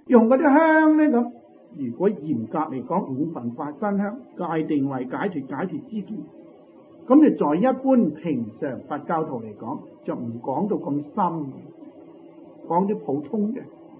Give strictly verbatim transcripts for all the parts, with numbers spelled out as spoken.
用嗰啲香咧咁，如果嚴格嚟講，五分法身香界定為解脫解脫之見，咁就在一般平常佛教徒嚟講，就唔講到咁深，講啲普通嘅。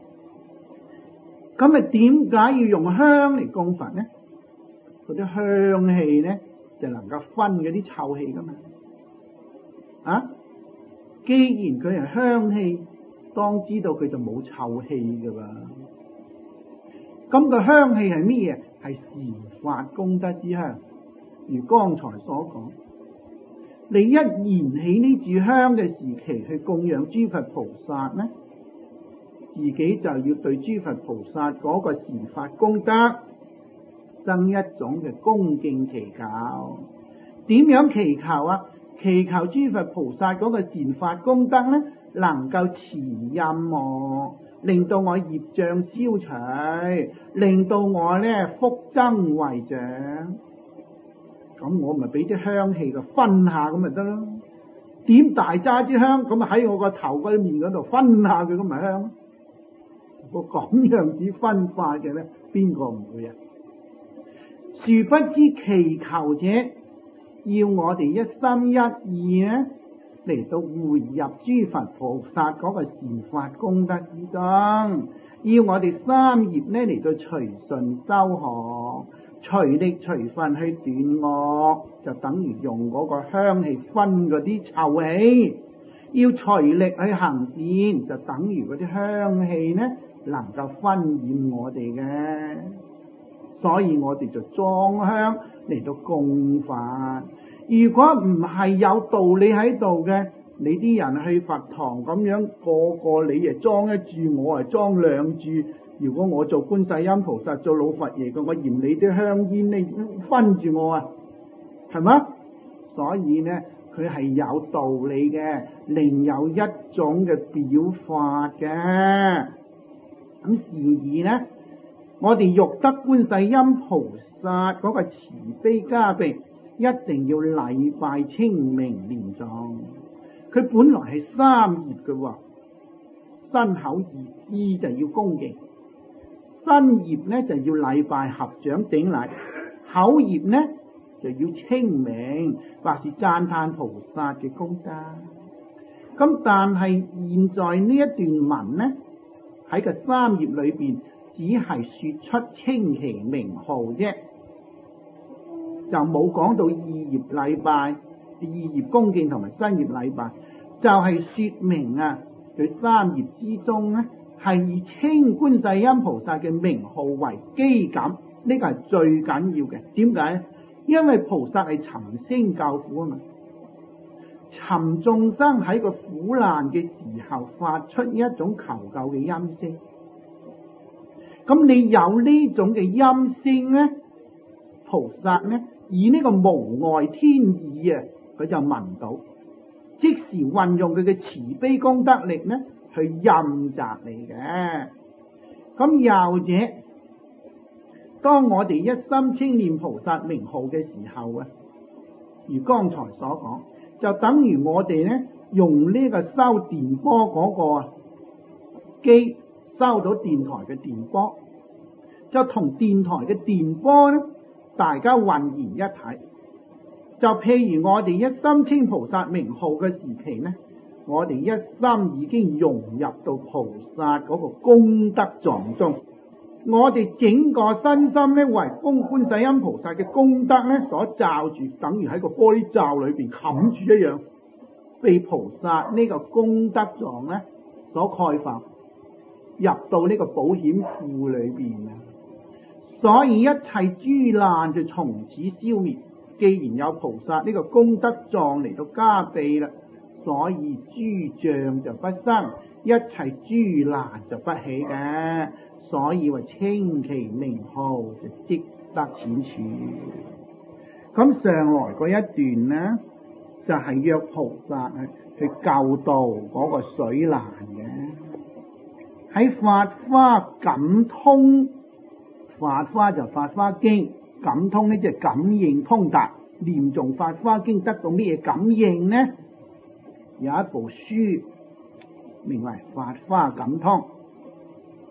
咁啊，點解要用香嚟供佛呢？嗰啲香氣咧就能夠分嗰啲臭氣噶嘛。啊，既然佢係香氣，當知道佢就冇臭氣噶啦。咁個香氣係咩嘢？係時發功德之香。如剛才所講，你一燃起呢炷香嘅時期去供養諸佛菩薩呢，自己就要對諸佛菩薩嗰個時發功德生一種嘅恭敬祈求。點樣祈求啊？祈求諸佛菩薩嗰個善法功德呢，能夠持任我，令到我業障消除，令到我呢福增慧長。咁我咪俾啲香氣嘅分下咁咪得咯。點大揸支香，咁啊喺我個頭嗰面嗰度分下佢，咁咪香。個咁樣子分法嘅咧，邊個唔會啊？殊不知祈求者要我哋一心一意咧嚟到匯入諸佛菩薩嗰個善法功德之中，要我哋三業咧嚟到隨順修學，隨力隨分去斷惡，就等於用嗰個香氣分嗰啲臭氣；要隨力去行善，就等於嗰啲香氣咧能夠熏染我哋嘅。所以我哋就裝香嚟到供佛。如果唔係有道理喺度嘅，你啲人去佛堂咁樣，個個你誒裝一柱，我誒裝兩柱。如果我做觀世音菩薩做老佛爺嘅，我嫌你啲香煙你分住我啊，係嘛？所以呢，佢係有道理嘅，另有一種嘅表法嘅。咁然而呢，我哋欲得觀世音菩薩嗰個慈悲加被，一定要禮拜清明念誦。佢本來係三業嘅，身口意就要恭敬。身業呢就要禮拜合掌頂禮，口業呢就要清明或是讚歎菩薩嘅功德。咁但係現在呢一段文呢，喺個三業裏邊只係說出稱其名號啫，就冇講到意業禮拜、意業恭敬同埋身業禮拜，就係、是、說明啊，佢三業之中呢，係以稱觀世音菩薩嘅名號為基感，呢個係最緊要嘅。點解？因為菩薩係尋聲救苦啊嘛，尋眾生喺個苦難嘅時候發出一種求救嘅音聲。咁你有呢種嘅音聲呢，菩薩呢以呢個無礙天意啊，佢就聞到，即時運用佢嘅慈悲功德力呢，去任責你嘅。咁又者，當我哋一心稱念菩薩名號嘅時候啊，如剛才所講，就等於我哋呢用呢個收電波嗰個機收到電台嘅電波，就同電台嘅電波呢，大家渾然一體。就譬如我哋一心稱菩薩名號嘅時期呢，我哋一心已經融入到菩薩嗰個功德狀中，我哋整個身心呢，為供觀世音菩薩嘅功德呢所罩住，等於喺個玻璃罩裏邊冚住一樣，被菩薩呢個功德狀呢所蓋覆，入到呢個保險庫裏邊啊！所以一切諸難就從此消滅。既然有菩薩呢個功德狀嚟到加被啦，所以諸障就不生，一切諸難就不起嘅。所以話稱其名號就即得淺處。咁上來嗰一段呢，就係、是、約菩薩去救度嗰個水難嘅。喺法華感通，法華就法華經，感通呢就係感應通達。念誦法華經得到咩嘢感應呢？有一部書名為法華感通。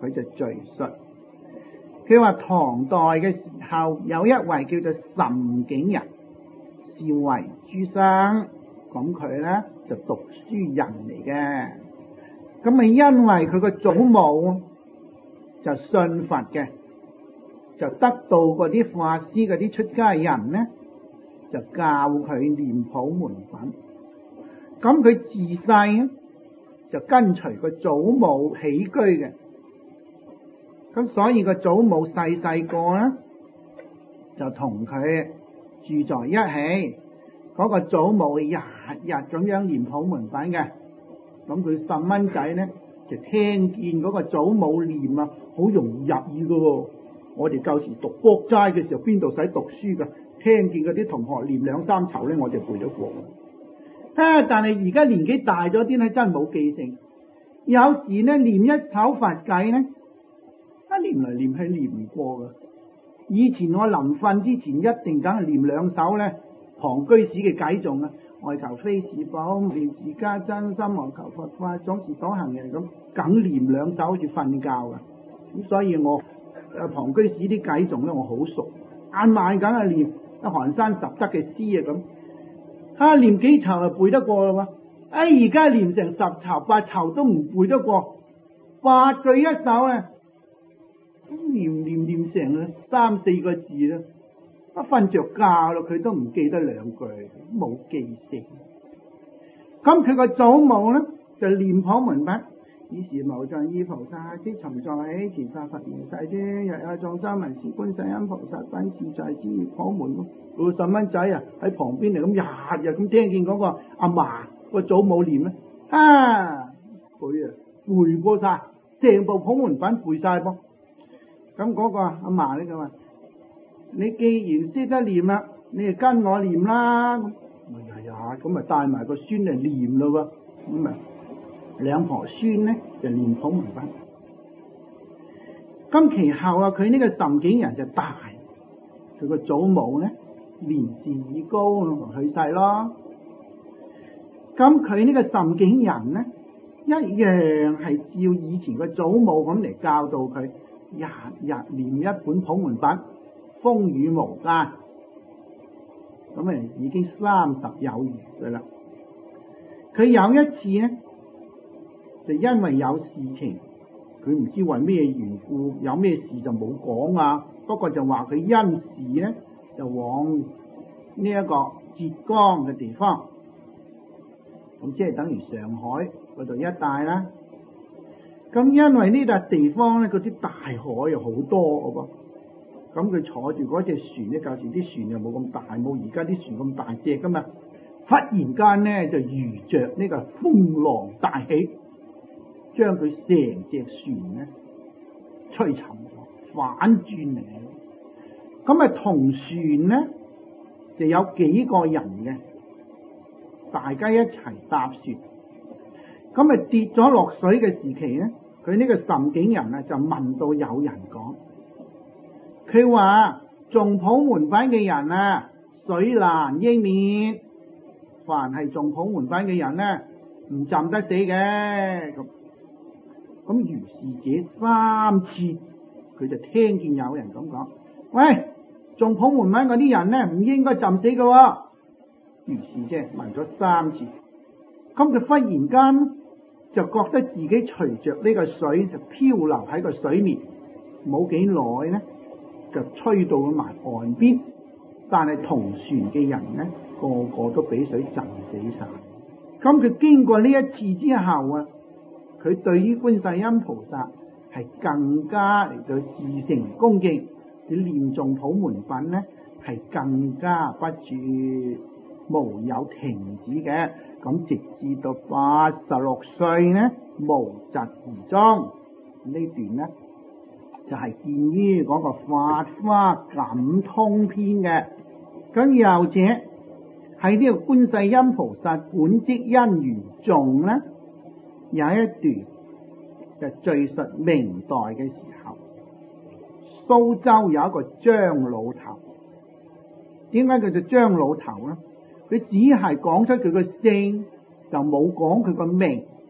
佢就敘述，佢話唐代嘅時候有一位叫做岑景人，是為諸生，咁佢咧就讀書人嚟嘅。咁咪因為佢個祖母就信佛嘅，就得到嗰啲法師嗰啲出家人咧，就教佢念普門品。咁佢自細咧就跟隨個祖母起居嘅，咁所以個祖母細細個咧就同佢住在一起。嗰、那個祖母日日咁樣念普門品嘅，咁佢細蚊仔咧就聽見嗰個祖母念啊，好容易入耳噶喎。我哋舊時讀國齋嘅時候，邊度使讀書噶？聽見嗰啲同學念兩三籌咧，我就背得過。啊！但係而家年紀大咗啲咧，真係冇記性。有時咧念一首佛偈咧，一念嚟念去念唔過噶。以前我臨瞓之前一定梗係念兩首咧龐居士嘅偈頌啊，外求非是寶，念自家真心，外求佛法，總是多行人咁，梗念兩首好似瞓覺噶。咁所以我誒龐居士啲偈頌咧，我好熟，晏晚梗係念啊寒山拾得嘅詩啊咁。啊，念幾籌就背得過啦喎！哎，而家念成十籌八籌都唔背得過，八句一首咧，念念念成三四個字啦，一瞓着覺咯，佢都唔記得兩句，冇記性。咁佢個祖母咧就念普門品，以是無盡意菩薩即尋在起前法佛現世尊，若有眾生聞是觀世音菩薩品自在之普門。個細蚊仔啊喺旁邊嚟咁日日咁聽見嗰個阿嫲個祖母念咧，啊佢啊背過晒成部普門品背晒噃。咁嗰個阿嫲咧就話：你既然識得念啦，你就跟我念啦。咁日日咁咪帶埋個孫嚟念咯喎。咁啊兩婆孫咧就念普門品。咁其後啊，佢呢個岑景人就大，佢個祖母咧年事已高，去世咯。咁佢呢個岑景人咧，一樣係照以前個祖母咁嚟教導佢，日日念一本普門品，風雨無間。咁啊，已經三十有餘噶啦。佢有一次咧，就因為有事情，佢唔知為咩緣故，有咩事就冇講啊。不過就話佢因事咧，就往呢一個浙江嘅地方，咁即係等於上海嗰度一帶啦。咁因為呢笪地方咧，嗰啲大海又好多嘅噃，咁佢坐住嗰隻船咧，舊時啲船又冇咁大，冇而家啲船咁大隻噶嘛。忽然間咧，就遇着呢個風浪大起，將佢成隻船咧吹沉咗，反轉嚟。咁啊，同船咧就有幾個人嘅，大家一齊搭船。咁啊，跌咗落水嘅時期咧，佢呢個岑景人啊就問到有人講，佢話誦普門品嘅人啊，水難應免。凡係誦普門品嘅人咧，唔浸得死嘅。咁咁如是者三次，佢就聽見有人咁講：喂，誦普門品嗰啲人咧，唔應該浸死嘅。如是者問咗三次，咁佢忽然間就覺得自己隨着呢個水就漂流喺個水面，冇幾耐咧就吹到埋岸邊，但係同船嘅人咧，個個都俾水浸死晒。咁佢經過呢一次之後啊，佢對於觀世音菩薩係更加嚟到至誠恭敬，佢念誦普門品咧係更加不住，無有停止嘅。咁直至到八十六歲咧，無疾而終。呢段咧就係、是、見於嗰個《法華感通篇》嘅。咁又者喺呢個觀世音菩薩本跡因緣頌咧，有一段就敘述明代嘅時候，蘇州有一個張老頭。點解叫做張老頭咧？佢只係講出佢個姓，就冇講佢個名，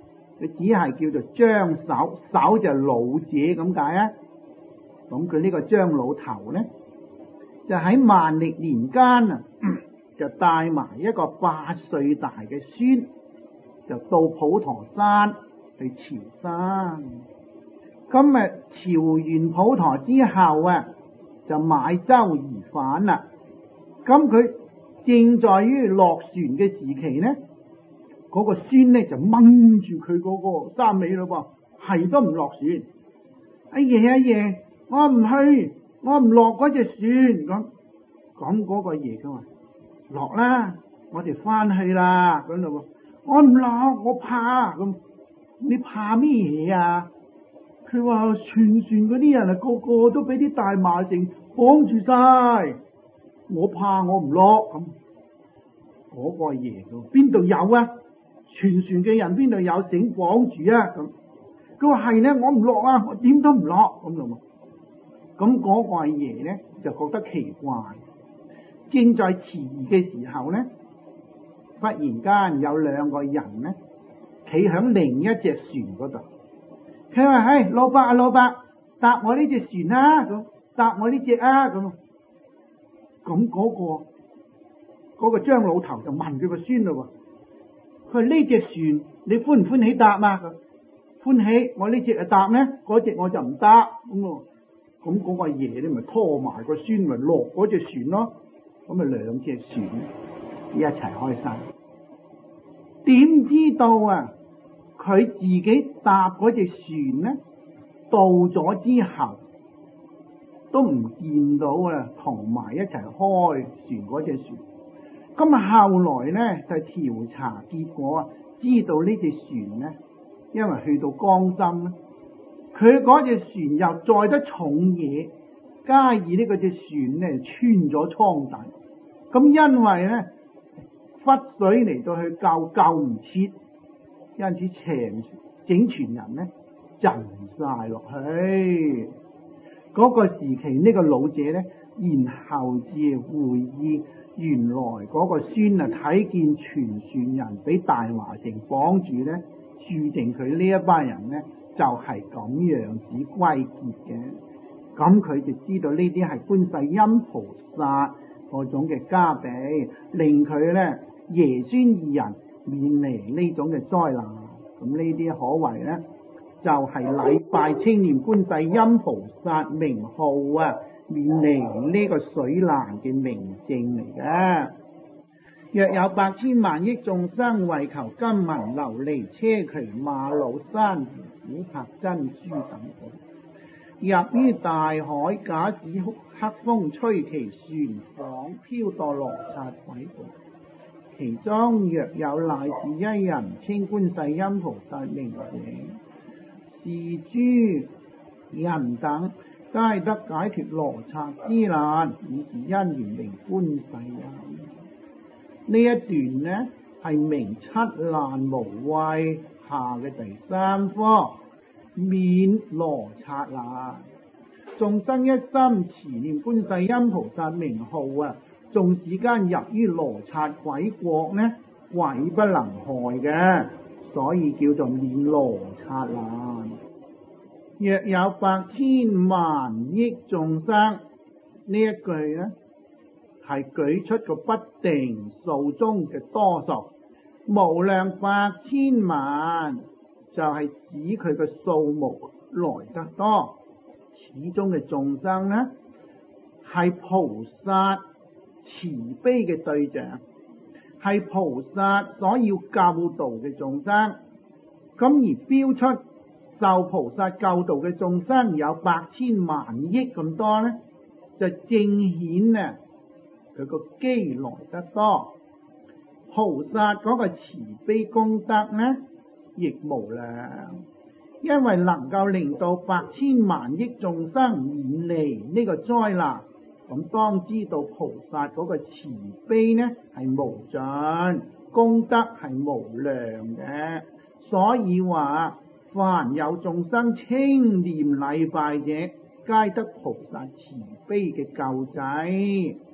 佢只係叫做張守，守就係老者咁解啊。咁佢呢個張老頭咧，就喺萬曆年間啊，就帶埋一個八歲大嘅孫，就到普陀山去朝山。今日朝完普陀之後啊，就買舟而返啦。咁佢正在於落船嘅時期呢，嗰、那個孫呢就掹住佢嗰個衫尾咯噃，係都唔落船。阿爺阿爺，我唔去，我唔落嗰隻船。咁咁嗰個爺佢話落啦，我哋翻去啦。咁咯，我唔落，我怕。咁你怕咩嘢啊？佢話全船嗰啲人啊，個個都俾啲大麻繩綁住晒，我怕我唔落。咁嗰個爺佢邊度有啊？全船嘅人邊度有繩綁住啊？咁佢話係咧，我唔落啊，我點都唔落。咁咯，咁嗰個爺咧就覺得奇怪，正在遲疑嘅時候咧，忽然間有兩個人咧企響另一隻船嗰度。佢話：唉，老伯啊，老伯，搭我呢隻船啦，咁搭我呢隻啊，咁咁嗰個嗰個張老頭就問佢個孫咯。佢話呢隻船你歡唔歡喜搭啊？歡喜，我呢隻就搭咧，嗰隻我就唔搭。咁啊，咁嗰個爺咧咪拖埋個孫咪落嗰隻船咯。咁咪兩隻船一齊開山。點知道啊？佢自己搭嗰隻船咧，到咗之後都唔見到啊，同埋一齊開船嗰隻船。咁啊，後來咧就調查結果啊，知道呢隻船咧，因為去到江心咧，佢嗰隻船又載得重嘢，加以呢個隻船咧穿咗艙底。咁因為咧忽水嚟到去救救唔切。因此成整船人咧浸晒落去。嗰、那個時期呢、這個老者咧，然後至會意，原來嗰個孫啊睇見全船人俾大麻繩綁住咧，注定佢呢一班人咧就係、是、咁樣子歸結嘅。咁佢就知道呢啲係觀世音菩薩嗰種嘅加被，令佢咧爺孫二人免離呢種嘅災難。咁呢啲可謂咧就係、是、禮拜清念觀世音菩薩名號啊，免離呢個水難嘅明證嚟嘅。若有百千萬億眾生為求金銀琉璃車磲瑪瑙珊瑚琥珀珍珠等寶，入於大海，假使黑風吹其船舫飄墮羅剎鬼道，其中若有乃至一人稱觀世音菩薩名者，是諸人等皆得解脫羅剎之難，以是因緣名觀世音。呢一段呢係明七難無畏下嘅第三科，免羅剎難。眾生一心持念觀世音菩薩名號啊，縱使間入於羅剎鬼國呢，鬼不能害嘅，所以叫做免羅剎難。若有百千萬億眾生，呢一句呢係舉出個不定數中嘅多數，無量百千萬就係指佢嘅數目來得多。始終嘅眾生呢係菩薩慈悲嘅對象，係菩薩所要救度嘅眾生。咁而標出受菩薩救度嘅眾生有百千萬億咁多呢，就正顯啊佢個機來得多。菩薩嗰個慈悲功德呢亦無量，因為能夠令到百千萬億眾生免離呢個災難，咁當知道菩薩嗰個慈悲呢係無盡，功德係無量嘅。所以話凡有眾生稱念禮拜者，皆得菩薩慈悲嘅救濟。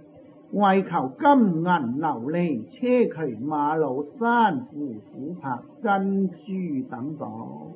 為求金銀琉璃硨磲瑪瑙珊瑚琥珀珍珠等寶。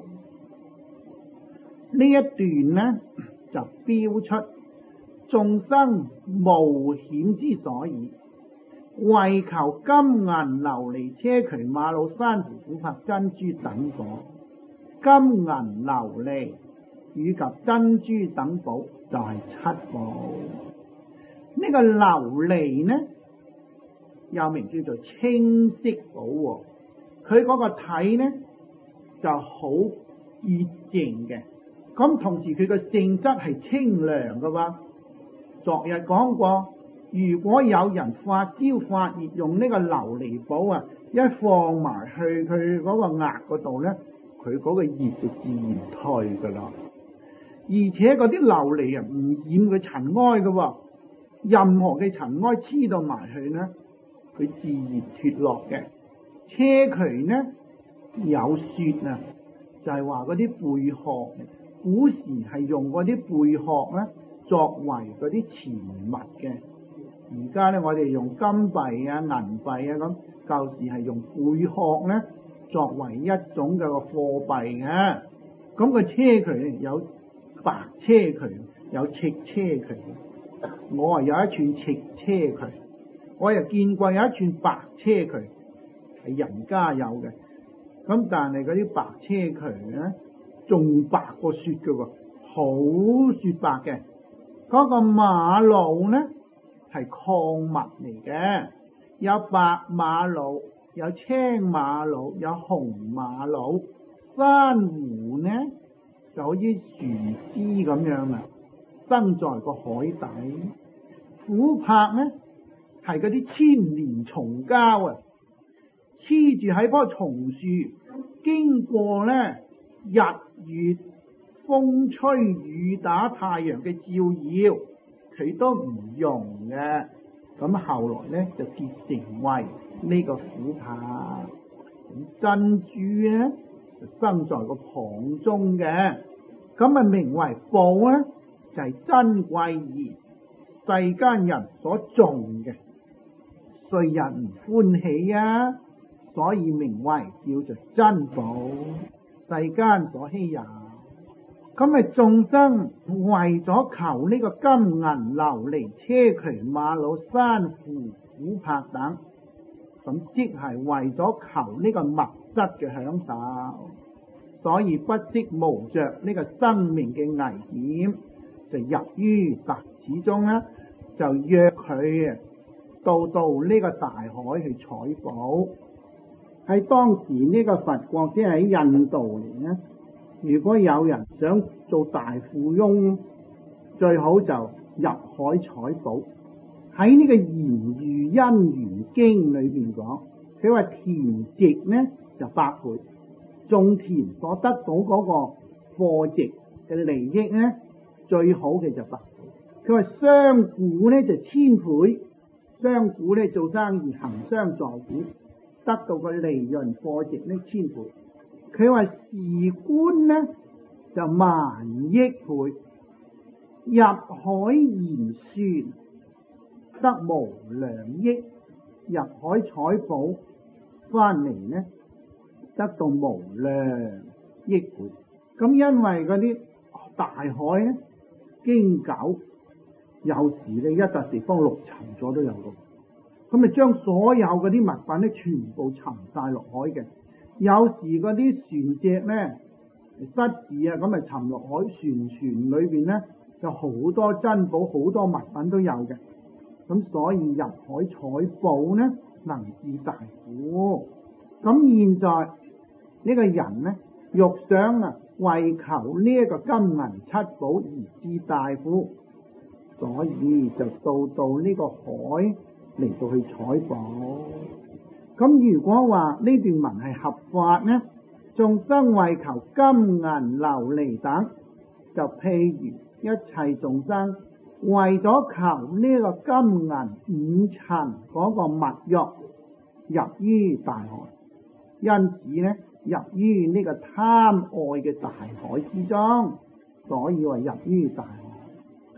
呢一段呢就標出眾生冒險之所以，為求金銀琉璃硨磲瑪瑙珊瑚琥珀珍珠等寶。金銀琉璃以及珍珠等寶就係七寶。呢、這個琉璃呢又名叫做青色寶，佢嗰個體呢就好潔淨嘅，咁同時佢個性質係清涼嘅喎。昨日講過，如果有人發燒發熱用呢個琉璃寶啊，一放埋去佢嗰個額嗰度呢，佢嗰個熱就自然退噶啦。而且嗰啲琉璃啊唔染佢塵埃嘅喎，任何嘅塵埃黐到埋去呢，佢自然脫落嘅。硨磲呢有說啊，就係話嗰啲貝殼，古時係用嗰啲貝殼咧作為嗰啲錢物嘅。而家咧我哋用金幣啊、銀幣啊咁，舊時係用貝殼咧作為一種嘅貨幣嘅。咁個硨磲有白硨磲，有赤硨磲。我啊有一串赤硨磲，我又見過有一串白硨磲，係人家有嘅。咁但係嗰啲白硨磲咧，仲白過雪嘅喎，好雪白嘅。嗰、那個瑪瑙咧係礦物嚟嘅，有白瑪瑙，有青瑪瑙，有紅瑪瑙。珊瑚呢就好似樹枝咁樣啊，生在個海底。琥珀呢係嗰啲千年蟲膠啊，黐住喺棵松樹，經過呢日月風吹雨打太陽嘅照耀，佢都唔溶嘅。咁後來呢就結成為呢個琥珀。珍珠呢就生在個蚌中嘅，咁啊名為寶呢就係、是、珍貴而世間人所重嘅，世人唔歡喜啊，所以名為叫做珍寶，世間所稀有。咁啊眾生為咗求呢個金銀琉璃硨磲瑪瑙珊瑚琥珀等，咁即係為咗求呢個物質嘅享受，所以不惜冒着呢個生命嘅危險，就入於達始終咧，就約佢到到呢個大海去採寶。喺當時呢個佛國，即係喺印度嚟咧，如果有人想做大富翁，最好就入海採寶。喺呢個《賢愚因緣經》裏邊講，佢話田值呢就百倍，種田所得到嗰個貨值嘅利益呢，最好嘅就百倍。佢話商賈呢就千倍，商賈呢做生意行商坐賈，得到個利潤貨值呢千倍。佢話士官呢就萬億倍，入海研船得無量億，入海採寶翻嚟呢得到無量億倍。咁因為嗰啲大海呢經久，有時呢一笪地方陸沉咗都有嘅，咁咪將所有嗰啲物品呢全部沉晒落海嘅。有時嗰啲船隻呢失事啊，咁咪沉落海，船船裏邊呢有好多珍寶，好多物品都有嘅。咁所以入海採寶呢能致大富。咁現在呢個人呢欲想啊為求呢一個金銀七寶而致大富，所以就到到呢個海嚟到去採寶。咁如果話呢段文係合法呢，眾生為求金銀琉璃等，就譬如一切眾生為咗求呢個金銀五塵嗰個物欲入於大海，因此呢入於呢個貪愛嘅大海之中，所以話入於大海。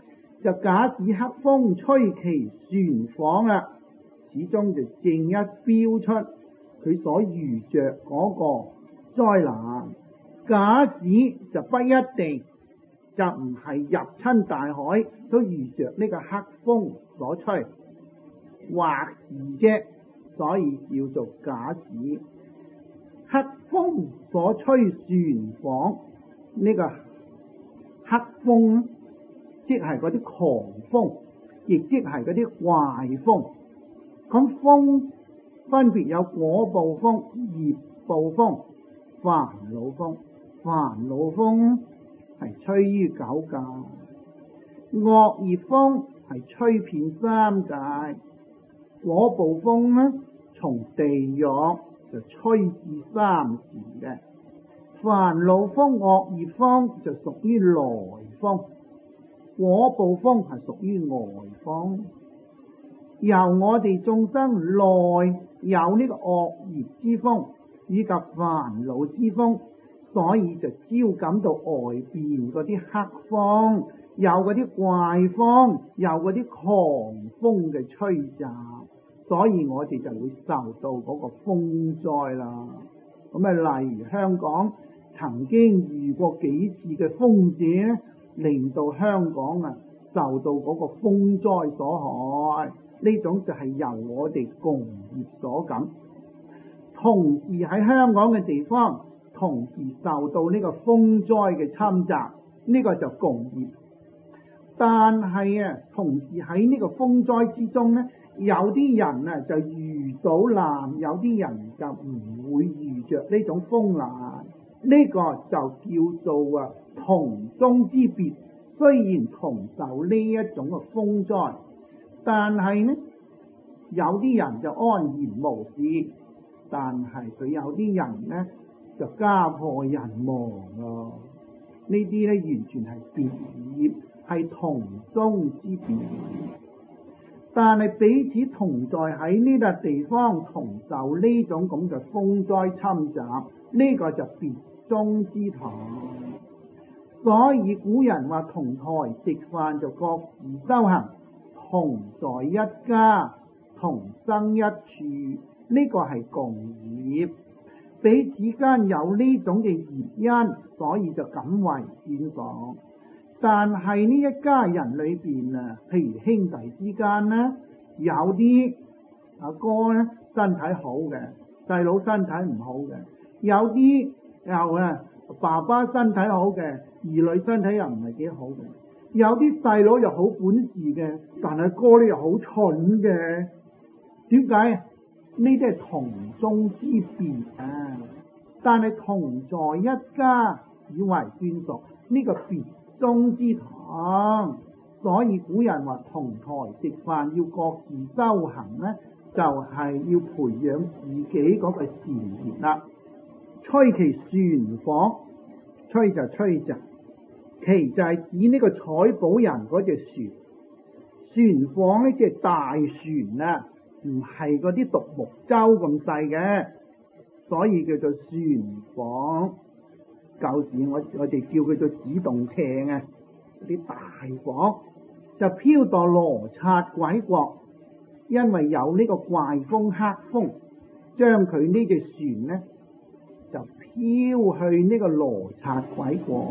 就假使黑風吹其船舫啊，始終就正一標出佢所遇着嗰個災難。假使就不一定，就唔係入親大海都遇着呢個黑風所吹，或是啫，所以叫做假使。黑風所吹船舫，呢個黑風即係嗰啲狂風，亦即係嗰啲怪風。咁風分別有果報風、業報風、煩惱風。煩惱風係吹於九界，惡業風係吹遍三界。果報風呢，從地獄就吹至三時嘅。煩惱風、惡業風就屬於來風，果報風係屬於外風。由我哋眾生內有呢個惡業之風以及煩惱之風，所以就招感到外邊嗰啲黑風，有嗰啲怪風，有嗰啲狂風嘅吹襲，所以我哋就會受到嗰個風災啦。咁啊，例如香港曾經遇過幾次嘅風者，令到香港啊受到嗰個風災所害。呢種就係由我哋共業所感，同時喺香港嘅地方同時受到呢個風災嘅侵襲，呢個就共業。但係啊，同時喺呢個風災之中呢，有啲人啊就遇到難，有啲人就唔會遇着呢種風難。呢個就叫做啊同宗之別。雖然同受呢一種嘅風災，但係呢有啲人就安然無事，但係佢有啲人呢就家破人亡咯。呢啲呢完全係別業，係同宗之別，但係彼此同在喺呢笪地方同受呢種咁嘅風災侵襲，呢個就別宗之同。所以古人話同台食飯就各自修行，同在一家同生一處，呢個係共業。彼此間有呢種嘅業因，所以就感為眷屬。但係呢一家人裏邊啊，譬如兄弟之間呢，有啲阿哥呢身體好嘅，細佬身體唔好嘅；有啲又啊爸爸身體好嘅，兒女身體又唔係幾好嘅；有啲細佬又好本事嘅，但係哥呢又好蠢嘅。點解？呢啲係同宗之別啊！但係同在一家以為眷屬，呢、這個別宗之同。所以古人話同台食飯要各自修行呢，就係、是、要培養自己嗰個善業啦。吹其船舫，吹就吹就，其就係指呢個採寶人嗰隻船。船舫呢，即係大船啊，唔係嗰啲獨木舟咁細嘅，所以叫做船舫。舊時我我哋叫佢做指動艇啊，嗰啲大舫就飄墮羅剎鬼國，因為有呢個怪風黑風，將佢呢隻船呢就飄去呢個羅剎鬼國。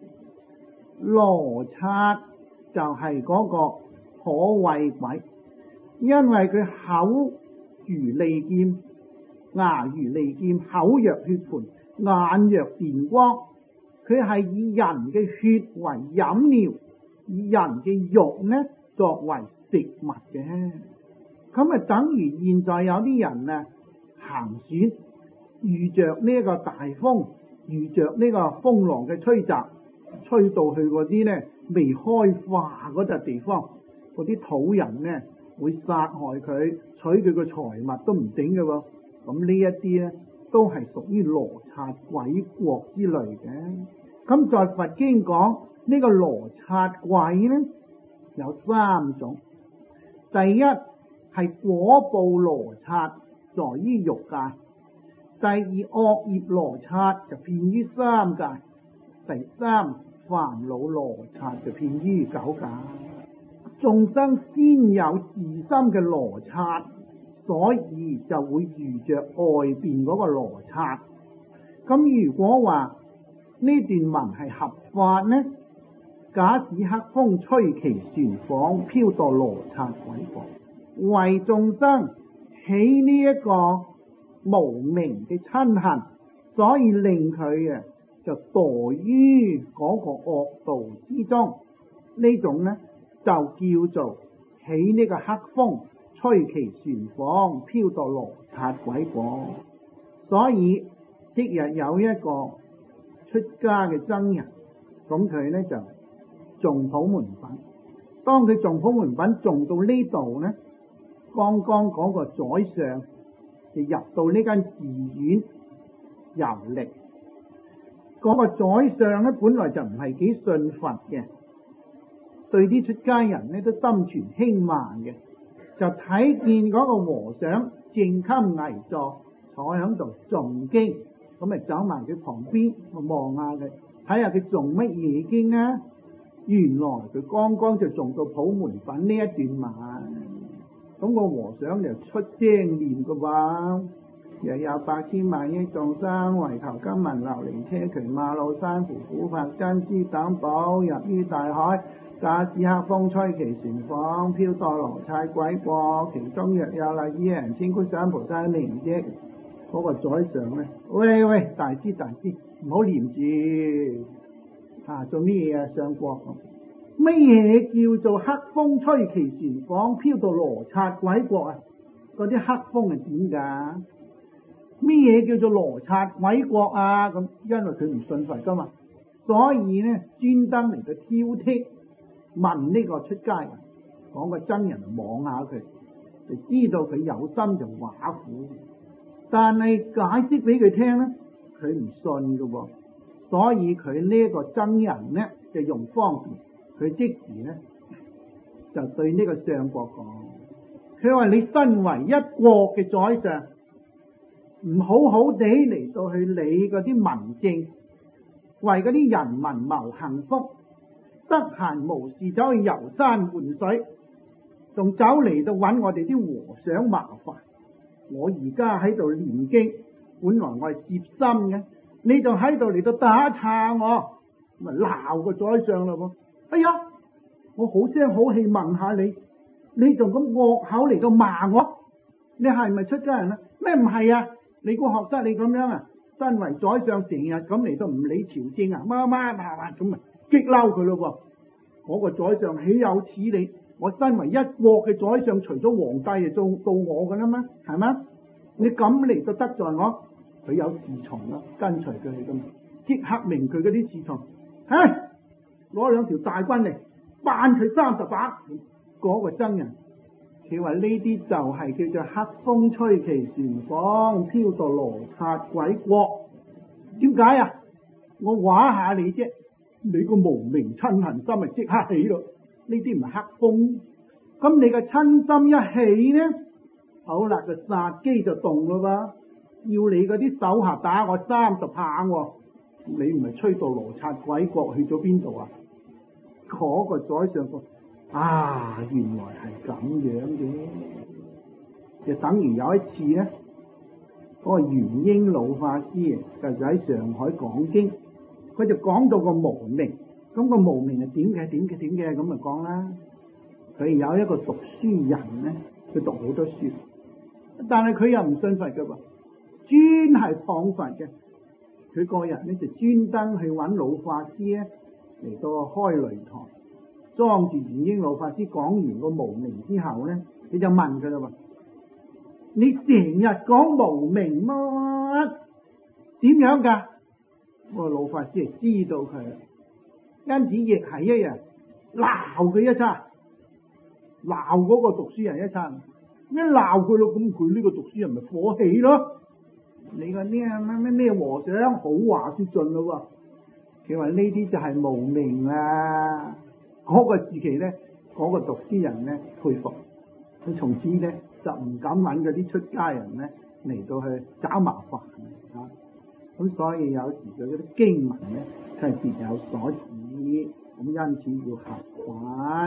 羅剎就係嗰個可畏鬼，因為佢口如利劍，牙如利劍，口若血盆，眼若電光。佢係以人嘅血為飲料，以人嘅肉呢作為食物嘅。咁啊，等於現在有啲人啊行船，遇着呢一個大風，遇着呢個風浪嘅吹襲，吹到去嗰啲呢未開化嗰笪地方，嗰啲土人呢會殺害佢，取佢個財物都唔頂嘅喎。咁呢一啲呢都係屬於羅剎鬼國之類嘅。咁在佛經講呢個羅剎鬼呢有三種，第一係果報羅剎，在於欲界；第二惡業羅剎就遍於三界；第三煩惱羅剎就遍於九界。 眾生先有自心嘅羅剎，所以就會遇着外邊嗰個羅剎。咁如果話呢段文係合法呢？假使黑風吹其船舫，飄墮羅剎鬼國，為眾生起呢一個無明嘅嗔恨，所以令佢啊就墮於嗰個惡道之中。呢種呢就叫做起呢個黑風吹其船舫，飄墮羅剎鬼國。所以昔日有一個出家嘅僧人，咁佢呢就誦普門品。當佢誦普門品誦到呢度呢，剛剛嗰個宰相就入到呢間寺院遊歷。嗰、那個宰相呢本來就唔係幾信佛嘅，對啲出家人呢都心存輕慢嘅，就睇見嗰個和尚正襟危坐坐喺度誦經，咁咪走埋佢旁邊，我望下佢，睇下佢誦乜嘢經啊？原來佢剛剛就誦到普門品呢一段文，咁個和尚就出聲念嘅話：若有百千萬億眾生為求金銀琉璃硨磲瑪瑙珊瑚琥珀珍珠等寶入於大海，假使黑風吹其船舫，飄墮羅剎鬼國，其中若有例子人稱觀世音菩薩名跡。嗰、那個宰相咧，喂喂，大師大師，唔好念住啊！做咩嘢啊？上國乜嘢叫做黑風吹其船舫，飄到羅剎鬼國啊？嗰啲黑風係點噶？咩嘢叫做羅剎鬼國啊？咁因為佢唔信佛噶嘛，所以咧專登嚟到挑剔問呢個出家人，講個僧人望下佢，就知道佢有心就畫苦。但係解釋俾佢聽咧，佢唔信噶喎，所以佢呢個僧人咧就用方便，佢即時咧就對呢個相國講，佢話你身為一國嘅宰相，唔好好地嚟到去理嗰啲民政，為嗰啲人民謀幸福，得閒無事走去遊山玩水，仲走嚟到揾我哋啲和尚麻煩。我而家喺度念經，本來我係攝心嘅，你就喺度嚟到打岔我，咪鬧個宰相啦喎！哎呀，我好聲好氣問下你，你仲咁惡口嚟到罵我，你係咪出家人啊？咩唔係啊？你估學得你咁樣啊？身為宰相成日咁嚟到唔理朝政啊，媽媽嗱嗱咁啊，激嬲佢咯喎！嗰個宰相豈有此理！我身為一國嘅宰相，除咗皇帝就做到我噶啦咩？係咪？你咁嚟到得罪我，佢有侍從啦，跟隨佢去噶嘛，即刻明佢嗰啲侍從，唉，攞兩條大棍嚟，扮佢三十把。嗰、那個僧人，佢話呢啲就係叫做黑風吹其船舫，飄墮羅剎鬼國。點解啊？我話下你啫，你個無明嗔恨心咪即刻起咯。呢啲唔係黑風，咁你個親心一起呢，好啦，個殺機就動啦噃，要你嗰啲手下打我三十棒喎，你唔係吹到羅剎鬼國去咗邊度啊？嗰、那個宰相個啊，原來係咁樣嘅，就等於有一次咧，嗰、那個元英老法師就喺上海講經，佢就講到個無明。咁個無明係點嘅？點嘅？點嘅？咁咪講啦。佢有一個讀書人咧，佢讀好多書，但係佢又唔信佛嘅喎，專係謗佛嘅。佢個人咧就專登去揾老法師咧嚟到開擂台，裝住元英老法師講完個無明之後咧，你就問佢啦喎：你成日講無明乜？點樣㗎？個老法師係知道佢。因此亦係一樣鬧佢一餐，鬧嗰個讀書人一餐，一鬧佢咯，咁佢呢個讀書人咪火氣咯。你個呢咩咩咩和尚好話說盡咯喎，佢話呢啲就係無明啦。嗰、那個時期咧，嗰、那個讀書人咧佩服，佢從此咧就唔敢揾嗰啲出家人咧嚟到去找麻煩啊。咁所以有時佢嗰啲經文咧，係別有所指。咁因此要合法，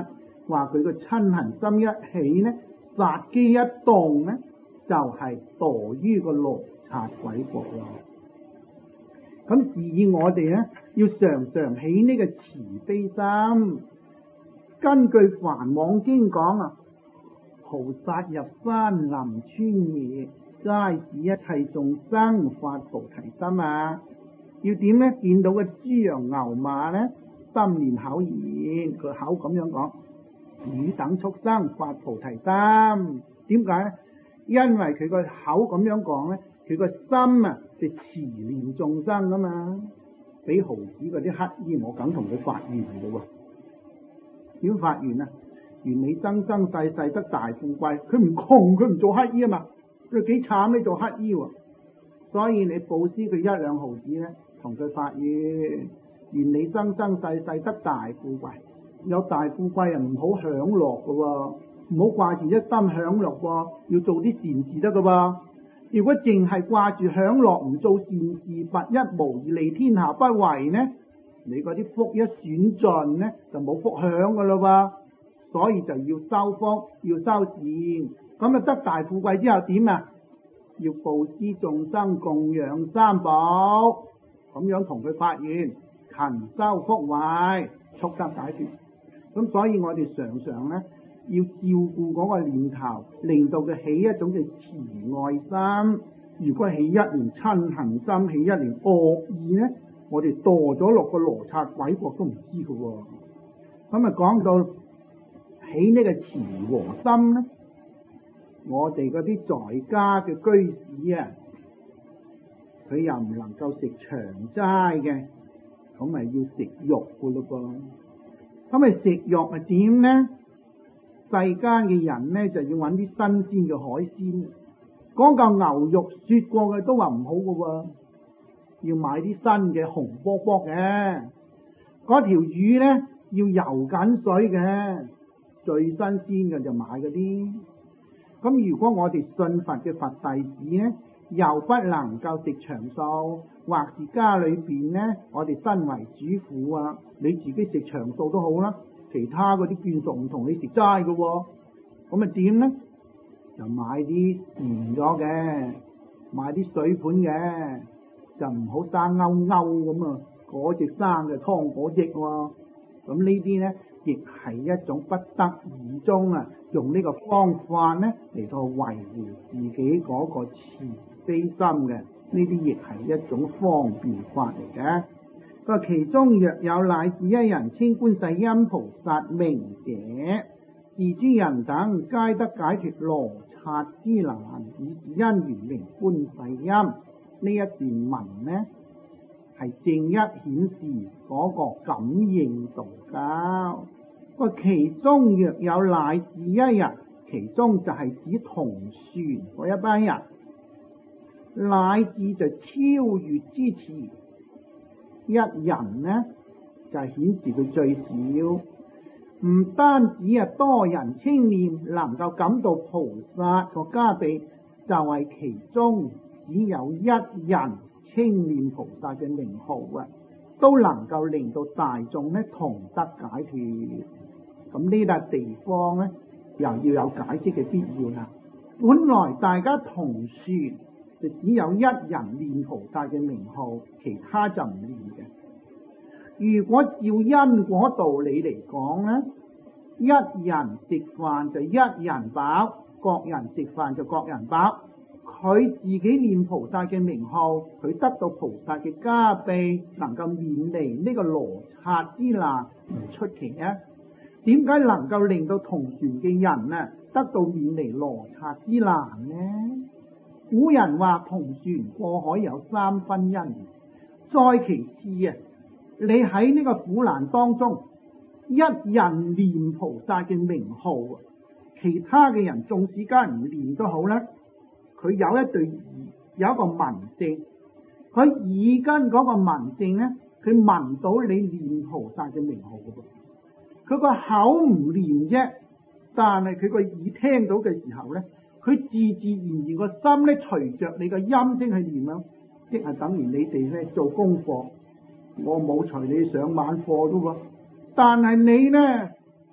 話佢個嗔恨心一起呢，殺機一動呢，就係、是、墮於個羅剎鬼國咯。咁示意我哋咧，要常常起呢個慈悲心。根據《梵網經》講啊，菩薩入山林川野，皆使一切眾生發菩提心啊！要點咧？見到個豬羊牛馬咧，心念口言，佢口咁樣講，汝等畜生發菩提心。點解咧？因為佢個口咁樣講咧，佢個心啊就慈念眾生啊嘛。俾猴子嗰啲乞衣，我梗同佢發願嘅喎。點發願啊？願你生生世世得大富貴。佢唔窮，佢唔做乞衣啊嘛。佢幾慘你做乞衣喎。所以你布施佢一兩毫子咧，同佢發願，願你生生世世得大富貴。有大富貴啊，唔好享樂嘅喎，唔好掛住一心享樂喎，要做啲善事得嘅喎。如果淨係掛住享樂，唔做善事，拔一無二利天下不為呢，你嗰啲福一損盡呢，就冇福享嘅咯喎。所以就要修福，要修善，咁啊得大富貴之後點啊？要布施眾生，供養三寶，咁樣同佢發願，勤修福慧，速得解脫。咁所以我哋常常咧要照顧嗰個念頭，令到佢起一種嘅慈愛心。如果起一年嗔恨心，起一年惡意咧，我哋墮咗落個羅剎鬼國都唔知嘅喎。咁啊講到起呢個慈和心咧，我哋嗰啲在家嘅居士啊，佢又唔能夠食長齋嘅，咁咪要食肉嘅咯噃。咁咪食肉係點呢？世間嘅人呢，就要揾啲新鮮嘅海鮮，講究牛肉雪過嘅都話唔好嘅喎，要買啲新嘅紅卜卜嘅。嗰條魚呢，要游緊水嘅，最新鮮嘅就買嗰啲。咁如果我哋信佛嘅佛弟子呢，又不能夠食長素，或是家裏邊呢，我哋身為主婦啊，你自己食長素都好啦，其他嗰啲眷屬唔同你食齋嘅喎，咁咪點呢？就買啲鹹咗嘅，買啲水盤嘅，就唔好生勾勾咁啊！嗰隻生嘅湯嗰隻喎，咁呢啲呢，亦係一種不得已中啊，用呢個方法呢嚟到維護自己嗰個慈悲心嘅，呢啲亦係一種方便法嚟嘅。佢話其中若有乃至一人稱觀世音菩薩名者，是諸人等皆得解脫羅剎之難，以是因緣名觀世音。呢一段文呢，係正一顯示嗰個感應道交。個其中若有乃至一人，其中就係指同船嗰一班人，乃至就超越之次，一人呢就係顯示佢最少。唔單止啊多人稱念，能夠感到菩薩個加被，就係其中只有一人稱念菩薩嘅名號啊，都能夠令到大眾呢同得解脫。咁呢笪地方呢，又要有解釋嘅必要啦。本來大家同船，就只有一人念菩薩嘅名號，其他就唔念嘅。如果照因果道理嚟講呢，一人食飯就一人飽，各人食飯就各人飽。佢自己念菩薩嘅名號，佢得到菩薩嘅加被，能夠免離呢個羅剎之難，唔出奇啊！點解能夠令到同船嘅人啊得到免離羅剎之難呢？古人話同船過海有三分因，再其次啊，你喺呢個苦難當中，一人念菩薩嘅名號，其他嘅人縱使間唔念都好啦，佢有一對有一個聞證，佢耳根嗰個聞證咧，佢聞到你念菩薩嘅名號嘅噃。佢個口唔念啫，但係佢個耳聽到嘅時候咧，佢自自然然個心咧隨着你個音聲去念啊，即係等於你哋咧做功課，我冇隨你上晚課噶喎，但係你咧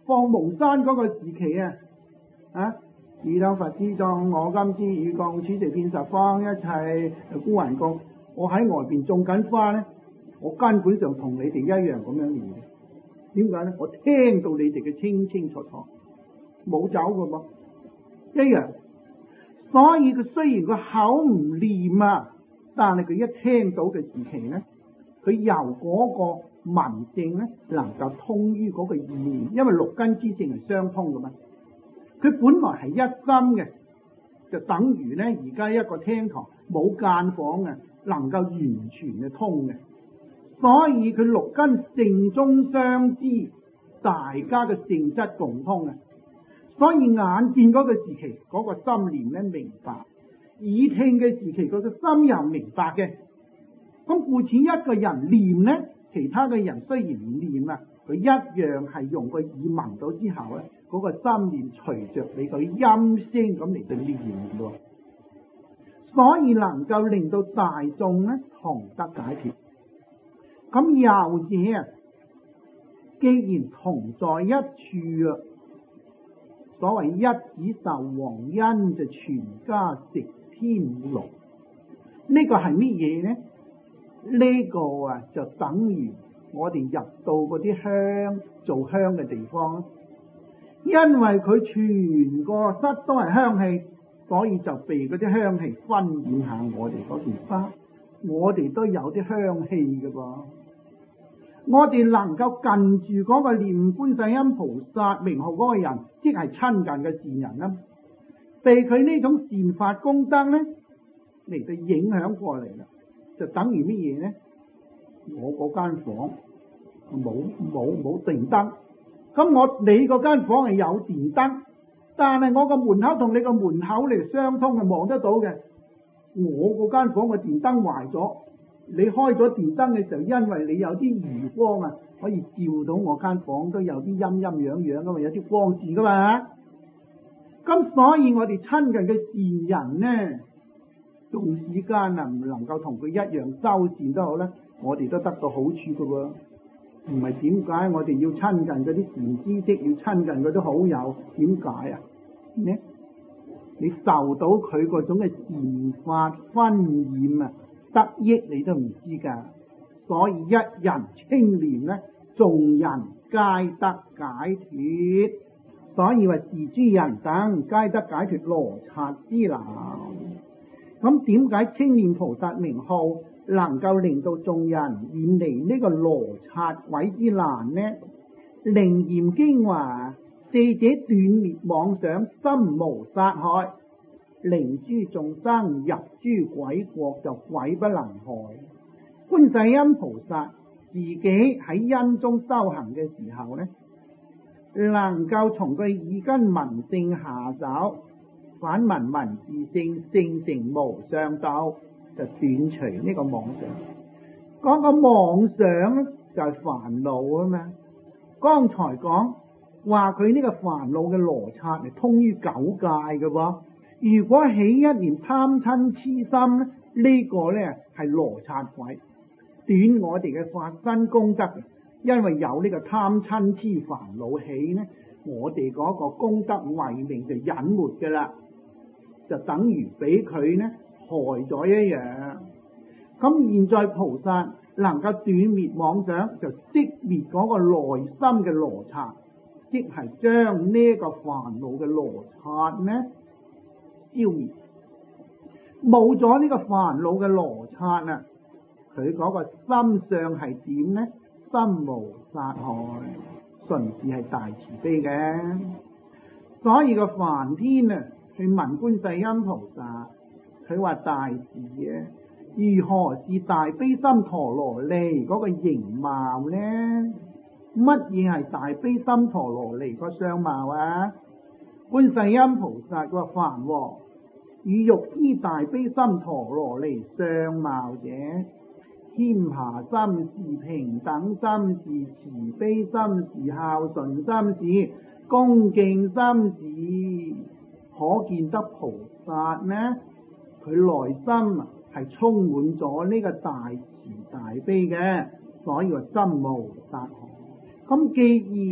放無山嗰個時期啊，啊！自當佛之眾，我今之與共，此地遍十方，一切孤魂共。我喺外邊種緊花咧，我根本上同你哋一樣咁樣練嘅。點解咧？我聽到你哋嘅清清楚楚，冇走㗎噃，一樣。所以佢雖然個口唔念啊，但係佢一聽到嘅時期咧，佢由嗰個文性咧能夠通於嗰個意念，因為六根之性係相通㗎嘛。佢本來係一心嘅，就等於咧而家一個廳堂冇間房嘅，能夠完全嘅通嘅。所以佢六根性中相知，大家嘅性質共通嘅。所以眼見嗰個時期，嗰、那個心念咧明白；耳聽嘅時期，嗰、那個心又明白嘅。咁故此一個人念咧，其他嘅人雖然唔念啊，佢一樣係用個耳聞到之後咧，嗰、那個心念隨着你個音聲咁嚟到念喎。所以能夠令到大眾咧同得解脫。咁又者啊，既然同在一處啊，所謂一子受黃恩，就全家食天倫。呢個係乜嘢呢？呢個啊就等於我哋入到嗰啲香做香嘅地方，因為佢全個室都係香氣，所以就被嗰啲香氣熏染下我哋嗰件衫。我哋都有啲香氣嘅噃。我哋能夠近住嗰個念觀世音菩薩名號嗰個人，即係親近嘅善人啦，被佢呢種善法功德咧嚟到影響過嚟啦，就等於乜嘢咧？我嗰間房冇冇冇電燈，咁我你嗰間房係有電燈，但係我個門口同你個門口嚟相通係望得到嘅。我嗰間房嘅電燈壞咗，你開咗電燈嘅時候，因為你有啲餘光啊，可以照到我間房都有啲陰陰陽陽噶嘛，有啲光線噶嘛。咁所以我哋親近嘅善人呢，用時間啊唔能夠同佢一樣修善都好啦，我哋都得到好處噶喎。唔係點解我哋要親近嗰啲善知識，要親近嗰啲好友？點解啊？呢？你受到佢嗰種嘅善法熏染啊，得益你都唔知噶。所以一人清廉咧，眾人皆得解脫。所以話是諸人等皆得解脫羅剎之流。咁點解清廉菩薩名號能夠令到眾人遠離呢個羅剎鬼之難呢？楞嚴經話：四者斷滅妄想，心無殺害，令諸眾生入諸鬼國，就鬼不能害。觀世音菩薩自己喺因中修行嘅時候呢，能夠從佢耳根聞性下手，反聞聞自性，性成無上道，就斷除呢個妄想。講個妄想就係煩惱啊嘛。剛才講話佢呢個煩惱嘅羅剎係通於九界嘅喎。如果起一念貪嗔痴心呢，呢、這個呢係羅剎鬼，斷我哋嘅法身功德。因為有呢個貪嗔痴煩惱起呢，我哋嗰個功德慧命就隱沒噶啦，就等於俾佢呢害咗一樣。咁現在菩薩能夠斷滅妄想，就熄滅嗰個內心嘅羅剎，即係將呢個煩惱嘅羅剎呢消滅。冇咗呢個煩惱嘅羅剎啊，佢嗰個心相係點呢？心無殺害，純是係大慈悲嘅。所以個梵天啊去問觀世音菩薩，佢話：大士啊，如何是大悲心陀羅尼嗰個形貌呢？乜嘢係大悲心陀羅尼個相貌啊？觀世音菩薩話：梵王，如欲知大悲心陀羅尼相貌者，謙下心是平等心是慈悲心是孝順心是恭敬心是，可見得菩薩呢，佢內心係充滿咗呢個大慈大悲嘅，所以話心無殺害。咁既然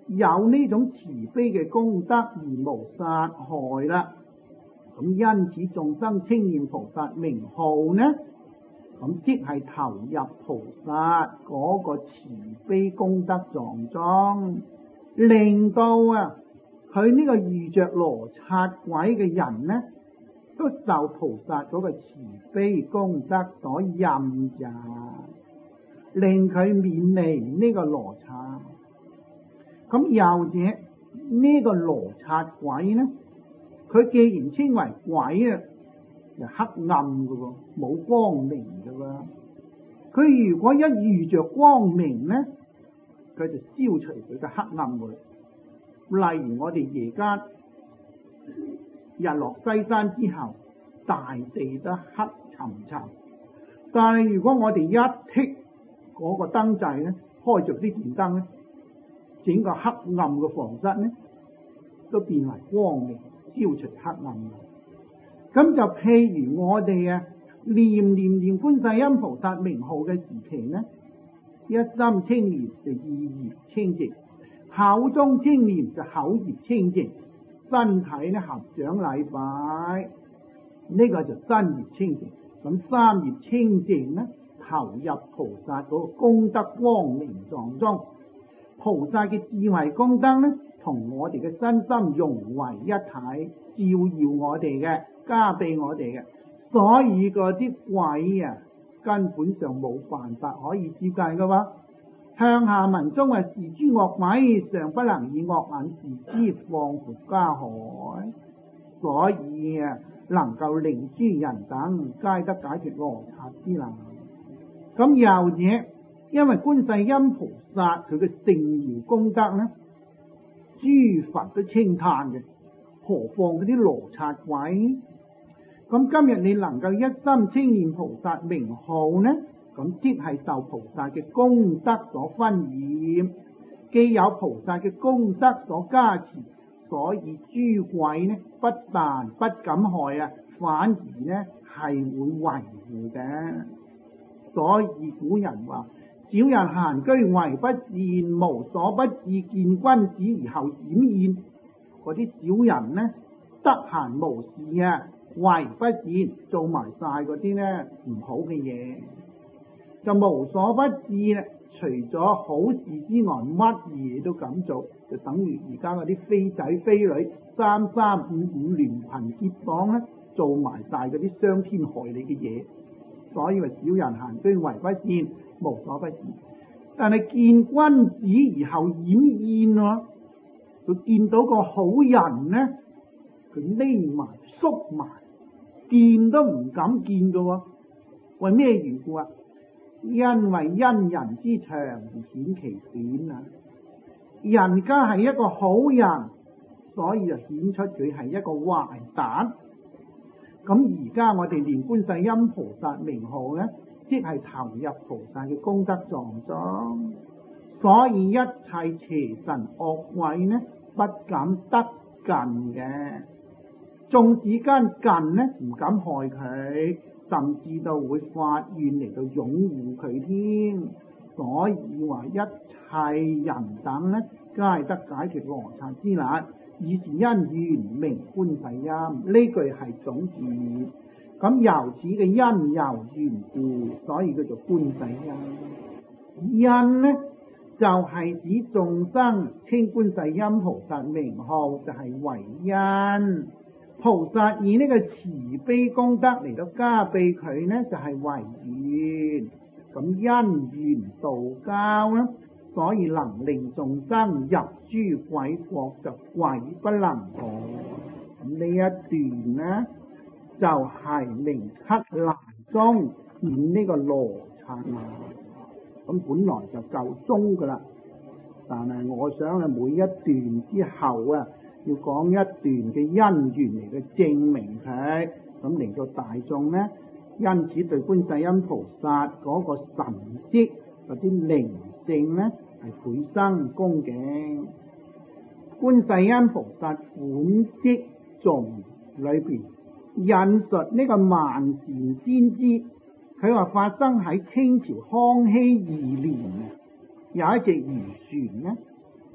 有呢種慈悲嘅功德而無殺害啦。咁因此眾生稱念菩薩名號呢，咁即係投入菩薩嗰個慈悲功德狀中，令到啊佢呢個遇着羅剎鬼嘅人呢，都受菩薩嗰個慈悲功德所任也，令佢免離呢個羅剎。咁又者呢個羅剎鬼呢，佢既然稱為鬼啊，就黑暗嘅喎，冇光明嘅喎。佢如果一遇着光明呢，佢就消除佢嘅黑暗嘅。例如我哋夜間日落西山之後，大地都黑沉沉，但係如果我哋一剔嗰個燈掣咧，開着啲電燈咧，整個黑暗嘅房室咧都變為光明，消除黑暗。咁就譬如我哋啊念念念觀世音菩薩名號嘅時期呢，一心稱念就意業清淨，口中稱念就口業清淨，身體呢合掌禮拜，呢、這個就身業清淨。咁三業清淨呢，投入菩薩嗰個功德光明狀中，菩薩嘅智慧功德呢，同我哋嘅身心融為一體，照耀我哋嘅，加庇我哋嘅。所以嗰啲鬼啊，根本上冇辦法可以接近噶喎。向下文中啊，是諸惡鬼，尚不能以惡眼視之，放乎加海。所以啊，能夠令諸人等皆得解脫羅剎之難。咁又者，因為觀世音菩薩佢嘅聖妙功德呢，諸佛都稱嘆嘅，何況嗰啲羅剎鬼？咁今日你能夠一心稱念菩薩名號呢，咁即係受菩薩嘅功德所熏染，既有菩薩嘅功德所加持，所以諸鬼呢不但不敢害啊，反而呢係會維護嘅。所以古人話：小人閒居為不善，無所不至，見君子而後掩現。嗰啲小人呢，得閒無事啊，為不善，做埋晒嗰啲呢唔好嘅嘢，就無所不至啦。除咗好事之外，乜嘢都敢做，就等於而家嗰啲飛仔飛女三三五五聯群結黨咧，做埋晒嗰啲傷天害理嘅嘢。所以話小人閒居為不善，無所不至。但係見君子而後掩現喎，佢見到個好人呢，佢匿埋縮埋，見都唔敢見噶喎。為咩緣故啊？因為因人之長而顯其短啊！人家係一個好人，所以就顯出佢係一個壞蛋。咁而家我哋念觀世音菩薩名號呢，即係投入菩薩嘅功德狀中，所以一切邪神惡鬼呢，不敢得近嘅。縱使間近呢，唔敢害佢，甚至到會發願嚟到擁護佢添。所以話一切人等呢，皆得解脫羅剎之難，以是因緣名觀世音。呢句係總結。咁由此嘅因由緣故，所以叫做觀世音。因呢就係、是、指眾生稱觀世音菩薩名號，就係、是、為因。菩薩以呢個慈悲功德嚟到加庇佢呢，就係、是、為緣。咁因緣道交呢，所以能令眾生入諸鬼國，就鬼不能破。咁呢一段呢，就係、是、明七難中演呢個羅剎難。咁本來就夠鐘噶啦，但係我想啊，每一段之後啊，要講一段嘅因緣嚟去證明佢，咁令到大眾呢，因此對觀世音菩薩嗰個神蹟嗰啲靈性呢，係倍生恭敬。觀世音菩薩本蹟頌裏邊引述呢個萬善先知，佢話發生喺清朝康熙二年，有一隻漁船呢，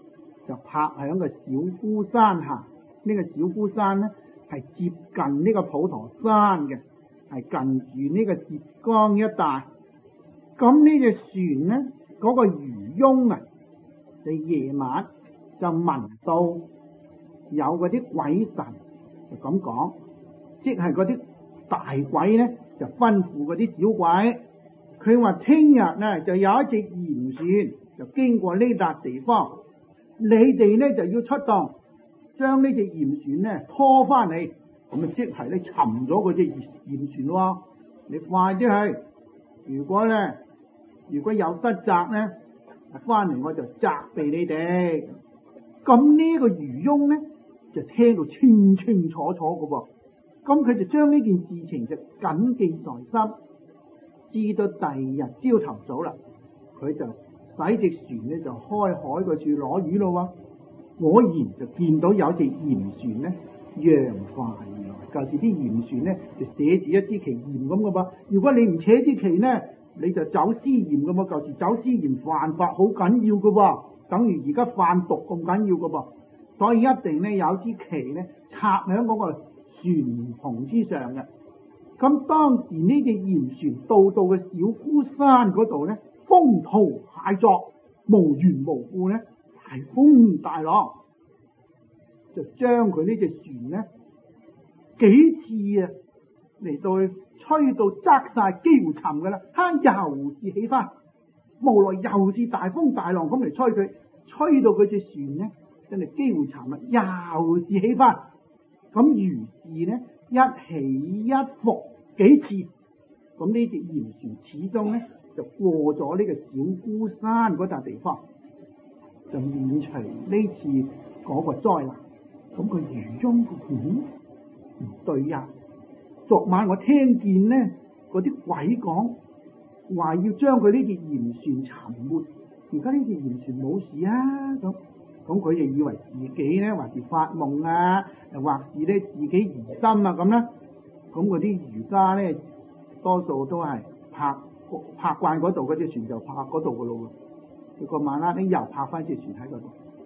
就拍響個小孤山下。呢、這個小孤山咧係接近呢個普陀山嘅，係近住呢個浙江一帶。咁呢隻船咧，嗰、那個漁翁啊，就夜晚就聞到有嗰啲鬼神就咁講，即係嗰啲大鬼咧就吩咐嗰啲小鬼，佢話聽日咧就有一隻鹽船就經過呢笪地方，你哋咧就要出動，將呢隻鹽船咧拖翻嚟，咁啊即係咧沉咗嗰隻鹽鹽船喎，你快啲去，如果咧如果有失責咧，翻嚟我就責備你哋。咁呢個漁翁咧就聽到清清楚楚嘅噃，咁佢就將呢件事情就謹記在心，至到第二日朝頭早啦，佢就使隻船咧就開海嗰處攞魚咯。果然就見到有隻鹽船咧揚快而來，舊時啲鹽船咧就寫住一支旗鹽咁嘅噃。如果你唔扯支旗咧，你就走私鹽嘅噃。舊時走私鹽犯法好緊要嘅噃，等於而家販毒咁緊要嘅噃。所以一定咧有支旗咧插喺嗰個船篷之上嘅。咁當時呢隻鹽船到到嘅小孤山嗰度咧，風濤駭作，無緣無故咧大風大浪，就將佢呢隻船咧幾次啊嚟到去吹到側晒，幾乎沉噶啦，哈又是起翻，無奈又是大風大浪咁嚟吹佢，吹到佢隻船咧真係幾乎沉啦，又是起翻。咁於是咧一起一伏幾次，咁呢隻鹽船始終咧就過咗呢個小孤山嗰笪地方，就免除呢次嗰個災難。咁個漁翁個估唔對呀，昨晚我聽見咧嗰啲鬼講話要將佢呢隻鹽船沉沒，而家呢隻鹽船冇事啊，咁咁佢就以為自己咧還是發夢啊，或是咧自己疑心啊咁啦。咁嗰啲漁家咧多數都係拍拍慣嗰度嗰隻船就拍嗰度噶咯喎，佢個晚黑咧又拍翻隻船喺嗰度。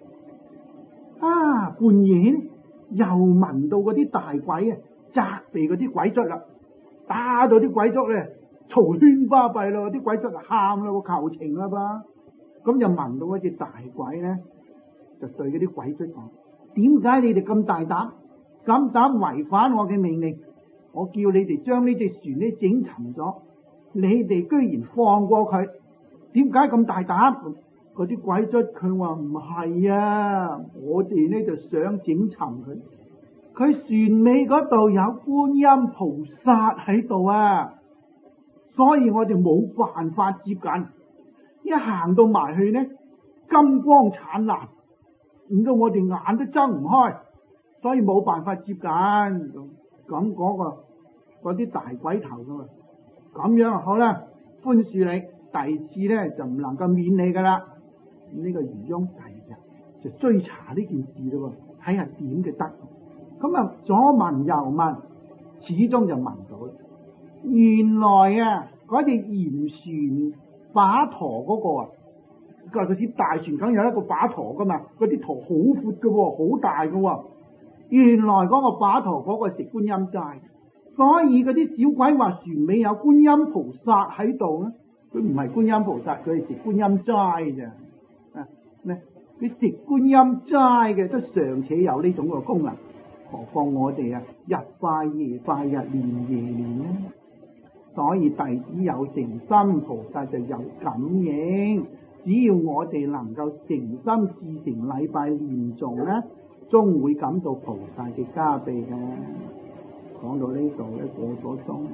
啊，半夜又聞到嗰啲大鬼啊責備嗰啲鬼卒啦，打到啲鬼卒咧嘈喧巴閉咯，啲鬼卒就喊啦，求情啦噃。咁就聞到嗰隻大鬼咧，就對嗰啲鬼卒講：點解你哋咁大膽，咁膽違反我嘅命令？我叫你哋將呢隻船咧整沉咗，你哋居然放過佢，點解咁大膽？嗰啲鬼卒佢話唔係啊，我哋咧就想整沉佢，佢船尾嗰度有觀音菩薩喺度啊，所以我哋冇辦法接近，一行到埋去咧金光燦爛，唔到我哋眼都睜唔開，所以冇辦法接近。咁咁嗰個嗰啲大鬼頭噶嘛，咁樣好啦，寬恕你，第二次咧就唔能夠免你噶啦。呢個漁翁第二日就追查呢件事咯，睇下點嘅得。咁啊左問右問，始終就問到啦。原來啊嗰隻鹽船把舵嗰個啊，嗰啲大船梗有一個把舵噶嘛，嗰啲舵好闊嘅，好大嘅。原來嗰個把舵嗰個食觀音齋，所以嗰啲小鬼話船尾有觀音菩薩喺度咧，佢唔係觀音菩薩，佢係食觀音齋咋。啊咩？佢食觀音齋嘅都尚且有呢種個功能，何況我哋啊日拜夜拜，日念夜念咧。所以弟子有誠心，菩薩就有感應。只要我哋能夠誠心至誠禮拜念誦咧，終會感到菩薩嘅加被嘅。講到呢度咧，過咗鐘。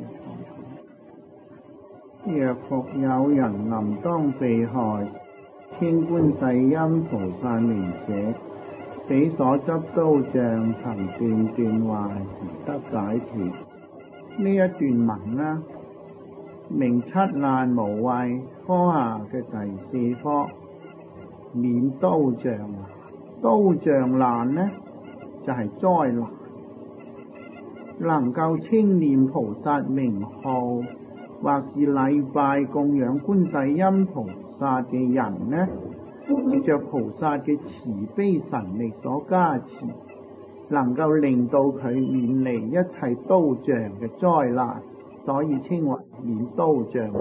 若復有人臨當被害，聽觀世音菩薩名者，彼所執刀杖曾斷斷壞而得解脫。呢一段文啦，名七難無畏科下嘅第四科，免刀杖。刀杖難呢就係、是、災難，能夠稱念菩薩名號或是禮拜供養觀世音菩薩嘅人呢， 藉着菩薩嘅慈悲神力所加持，能夠令到佢免離一切刀杖嘅災難，所以稱為免刀杖。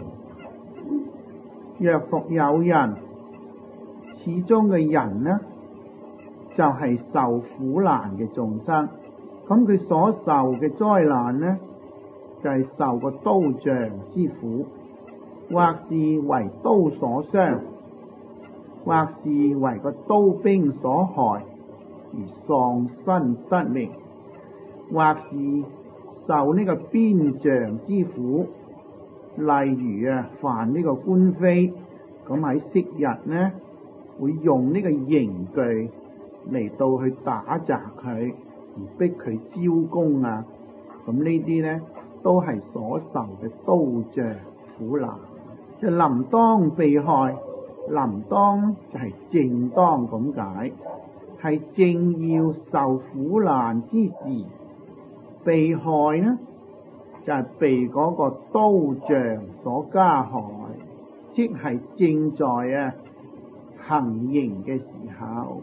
若復有人，始終嘅人呢，就係、是、受苦難嘅眾生，咁佢所受嘅災難呢，就係、是、受個刀杖之苦，或是為刀所傷，或是為個刀兵所害而喪身失命，或是受呢個鞭杖之苦，例如啊犯呢個官非，咁喺昔日呢會用呢個刑具嚟到去打責佢，而逼佢招供啊，咁呢啲呢都係所受嘅刀杖苦難。就臨當被害，臨當就係正當咁解，係正要受苦難之時，被害呢就係、是、被嗰個刀杖所加害，即係正在啊行刑嘅時候。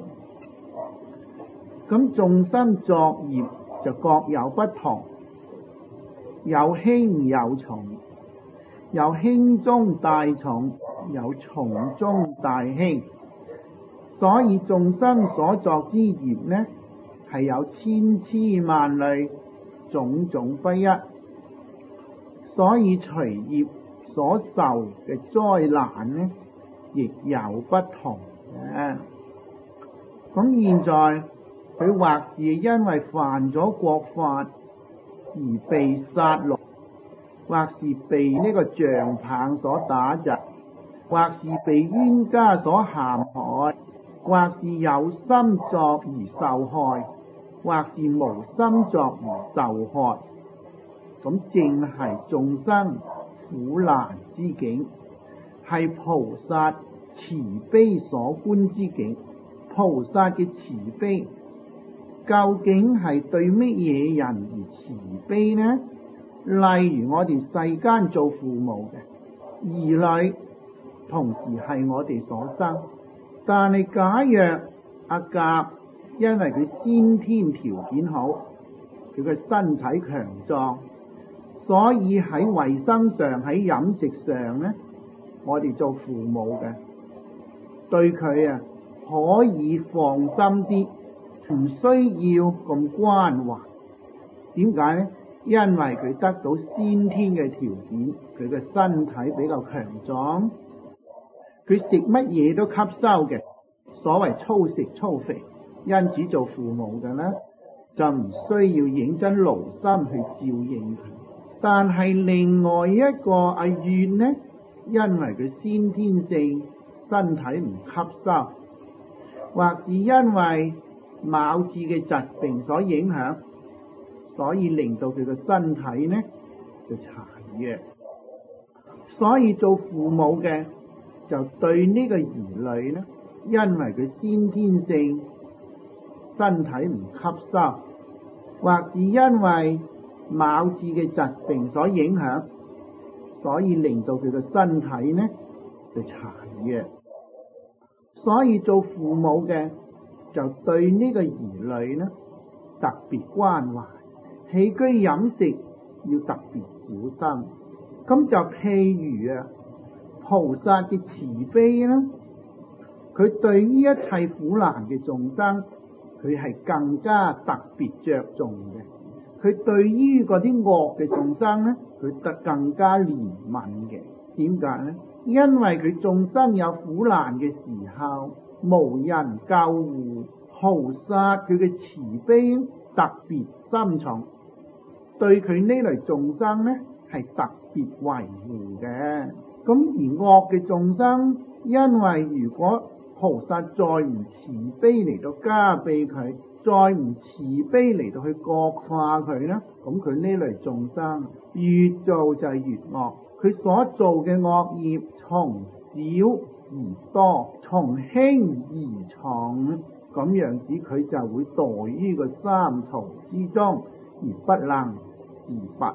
咁眾生作業就各有不同，有輕有重，有輕中帶重，有重中帶輕，所以眾生所作之業呢，係有千千萬類，種種不一，所以隨業所受嘅災難呢，亦有不同嘅。咁現在佢或是因為犯咗國法而被殺戮，或是被呢個杖棒所打窒，或是被冤家所陷害，或是有心作而受害，或是無心作而受害，咁正係眾生苦難之境，係菩薩慈悲所觀之境。菩薩嘅慈悲究竟係對乜嘢人而慈悲呢？例如我哋世間做父母嘅兒女，同時係我哋所生，但係假若阿甲因為佢先天條件好，佢嘅身體強壯，所以喺衛生上，喺飲食上呢，我哋做父母嘅對佢啊可以放心啲，唔需要咁關懷。點解呢？因為佢得到先天嘅條件，佢嘅身體比較強壯，佢食乜嘢都吸收嘅，所謂粗食粗肥。因此做父母嘅呢，就唔需要認真勞心去照應佢。但係另外一個阿怨呢，因為佢先天性身體唔吸收，或是因為某次嘅疾病所影響，所以令到佢嘅身體呢就殘弱。所以做父母嘅就對呢個兒女呢，因為佢先天性身體唔吸收，或是因為某次嘅疾病所影響，所以令到佢嘅身體呢就殘弱。所以做父母嘅就對呢個兒女呢特別關懷，起居飲食要特別小心。咁就譬如啊，菩薩嘅慈悲呢，佢對於一切苦難嘅眾生，佢係更加特別着重嘅。佢對於嗰啲惡嘅眾生呢，佢得更加憐憫嘅。點解呢？因為佢眾生有苦難嘅時候，無人救護，菩薩佢嘅慈悲特別深重，對佢呢類眾生呢係特別維護嘅。咁而惡嘅眾生，因為如果菩薩再唔慈悲嚟到加庇佢，再唔慈悲嚟到去覺化佢呢，咁佢呢類眾生越做就越惡。佢所做嘅惡業從小而多，從輕而重，咁樣子佢就會墮於個三途之中而不能自拔。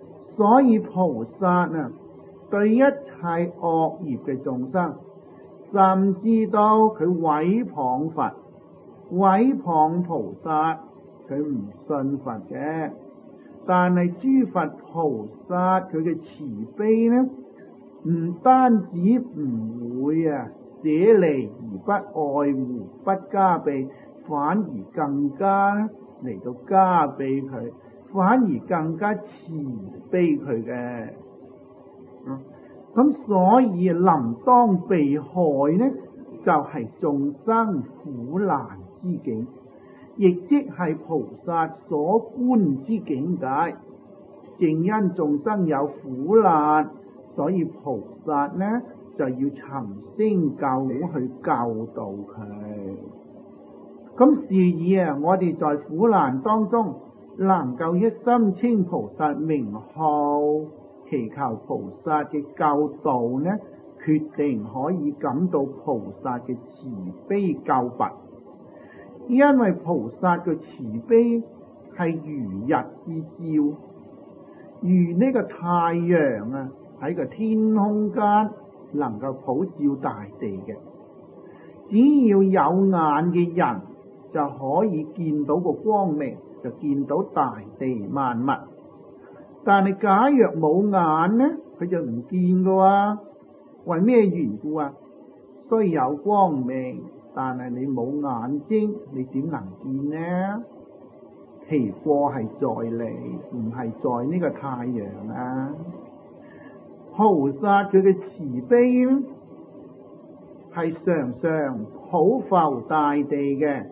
所以菩薩啊，對一切惡業嘅眾生， 甚至到佢毀謗佛、毀謗菩薩，佢唔信佛嘅。但係諸佛菩薩佢嘅慈悲呢，唔單止唔會啊捨離而不愛護、不加被，反而更加嚟到加被佢，反而更加慈悲佢嘅。咁、嗯、所以臨當被害呢，就係、是、眾生苦難之境，亦即係菩薩所觀之境界。正因眾生有苦難，所以菩薩呢就要尋聲救去救度佢。咁是以啊，我哋在苦難當中能夠一心稱菩薩名號，祈求菩薩嘅救度呢，決定可以感到菩薩嘅慈悲救拔。因為菩薩嘅慈悲係如日之照，如呢個太陽啊喺個天空間能夠普照大地嘅。只要有眼嘅人就可以見到個光明，就見到大地萬物。但係假若冇眼呢，佢就唔見噶喎。為咩緣故啊？雖有光明，但係你冇眼睛，你點能見呢？其過係在你，唔係在呢個太陽啊。菩薩佢嘅慈悲係常常普浮大地嘅，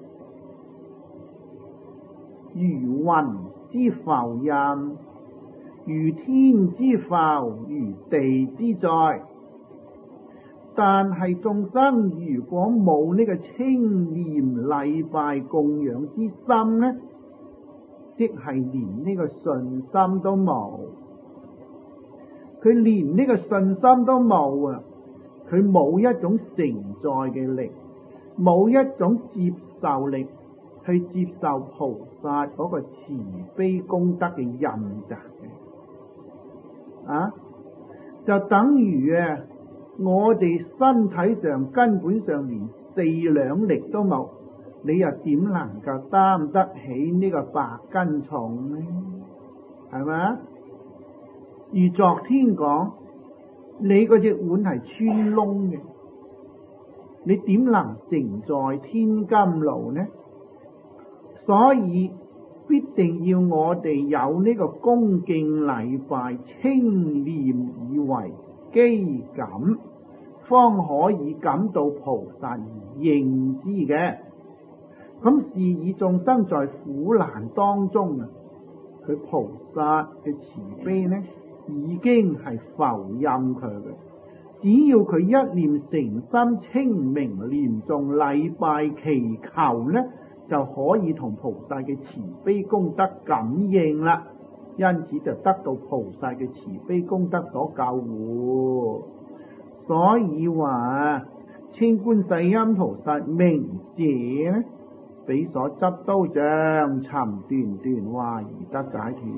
如雲之浮蔭，如天之浮，如地之載。但係眾生如果冇呢個稱念禮拜供養之心呢，即係連呢個信心都冇。佢連呢個信心都冇啊！佢冇一種承載嘅力，冇一種接受力去接受菩薩嗰個慈悲功德嘅印證嘅啊！就等於啊，我哋身體上根本上連四兩力都冇，你又點能夠擔得起呢個百斤重呢？係咪？如昨天講，你嗰隻碗係穿窿嘅，你點能承載千金爐呢？所以必定要我哋有呢個恭敬禮拜、稱念以為基感，方可以感到菩薩而認知嘅。咁是以眾生在苦難當中啊，佢菩薩嘅慈悲呢，已經係浮蔭佢嘅。只要佢一念誠心稱名念誦禮拜祈求呢，就可以同菩薩嘅慈悲功德感應啦。因此就得到菩薩嘅慈悲功德所救護。所以話稱觀世音菩薩名者呢，比所執刀杖尋段段話而得解脫。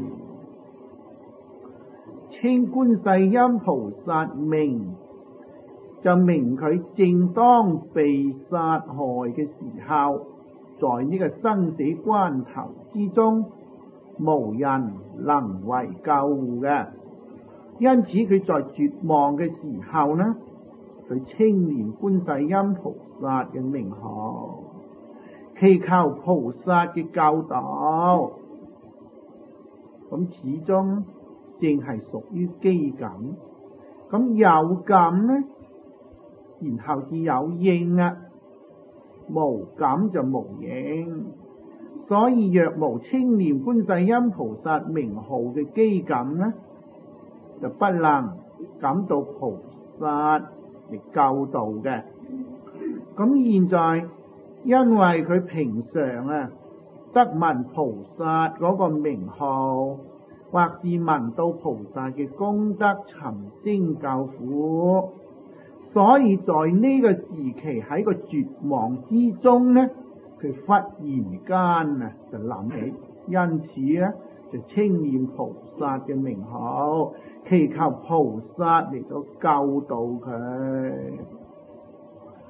稱觀世音菩薩名，就明佢正當被殺害嘅時候，在呢個生死關頭之中，無人能為救護嘅。因此佢在絕望嘅時候呢，佢稱念觀世音菩薩嘅名號，祈求菩薩嘅救度。咁始終正係屬於機感。咁有感呢，然後至有應啊，無感就無應。所以若無稱念觀世音菩薩名號嘅機感呢，就不能感到菩薩嚟救度嘅。咁現在因為佢平常啊得聞菩薩嗰個名號，或是聞到菩薩嘅功德尋聲救苦，所以在呢個時期喺個絕望之中呢，佢忽然間啊就諗起，因此咧就稱念菩薩嘅名號，祈求菩薩嚟到救度佢。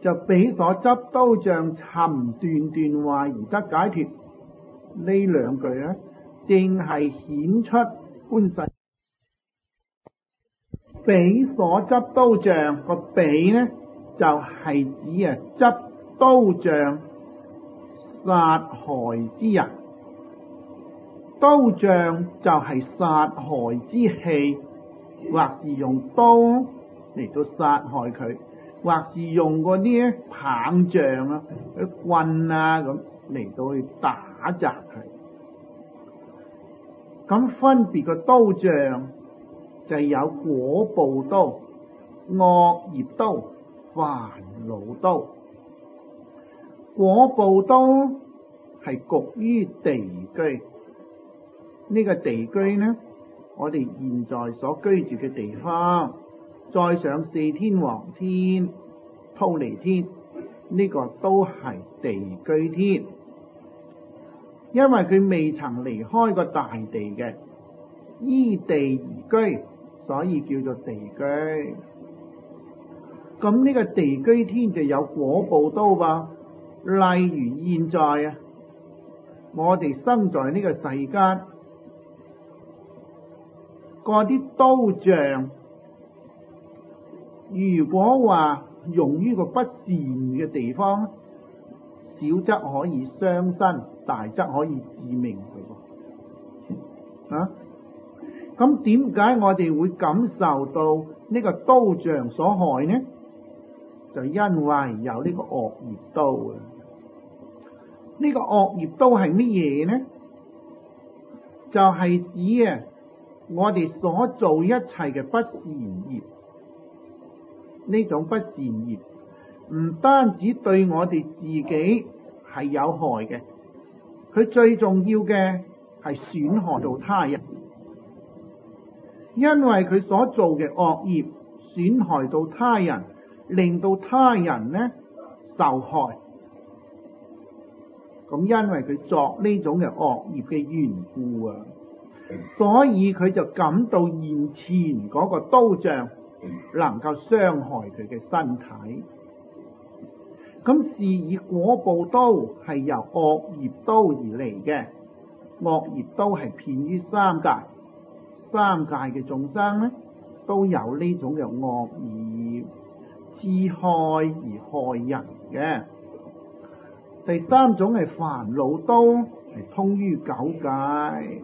就彼所執刀杖尋段段壞而得解脫。呢兩句咧，正係顯出觀世彼所執刀杖個彼呢，就係、是、指啊執刀杖殺害之人。刀杖就係殺害之器，或是用刀嚟到殺害佢，或是用嗰啲棒杖啊、啲棍啊咁嚟到去打砸佢。咁分別個刀杖就有果報刀、惡業刀、煩惱刀。果報刀係局於地居。呢個地居呢，我哋現在所居住嘅地方，再上四天王天、忉利天，呢、這個都係地居天。因為佢未曾離開過大地嘅，依地而居，所以叫做地居。咁呢個地居天就有果報刀噃。例如現在啊，我哋生在呢個世間，嗰啲刀杖，如果話用於個不善嘅地方，小則可以傷身，大則可以致命嘅。啊，咁點解我哋會感受到呢個刀杖所害呢？就因為有呢個惡業刀啊！呢個惡業刀係乜嘢呢？就係指啊，我哋所做一切嘅不善業，呢種不善業唔單止對我哋自己係有害嘅，佢最重要嘅係損害到他人，因為佢所做嘅惡業損害到他人，令到他人呢受害。咁因為佢作呢種嘅惡業嘅緣故啊，所以佢就感到現前嗰個刀杖能夠傷害佢嘅身體。咁是以果報刀係由惡業刀而嚟嘅，惡業刀係遍於三界，三界嘅眾生呢都有呢種嘅惡業，自害而害人嘅。第三種係煩惱刀，係通於九界，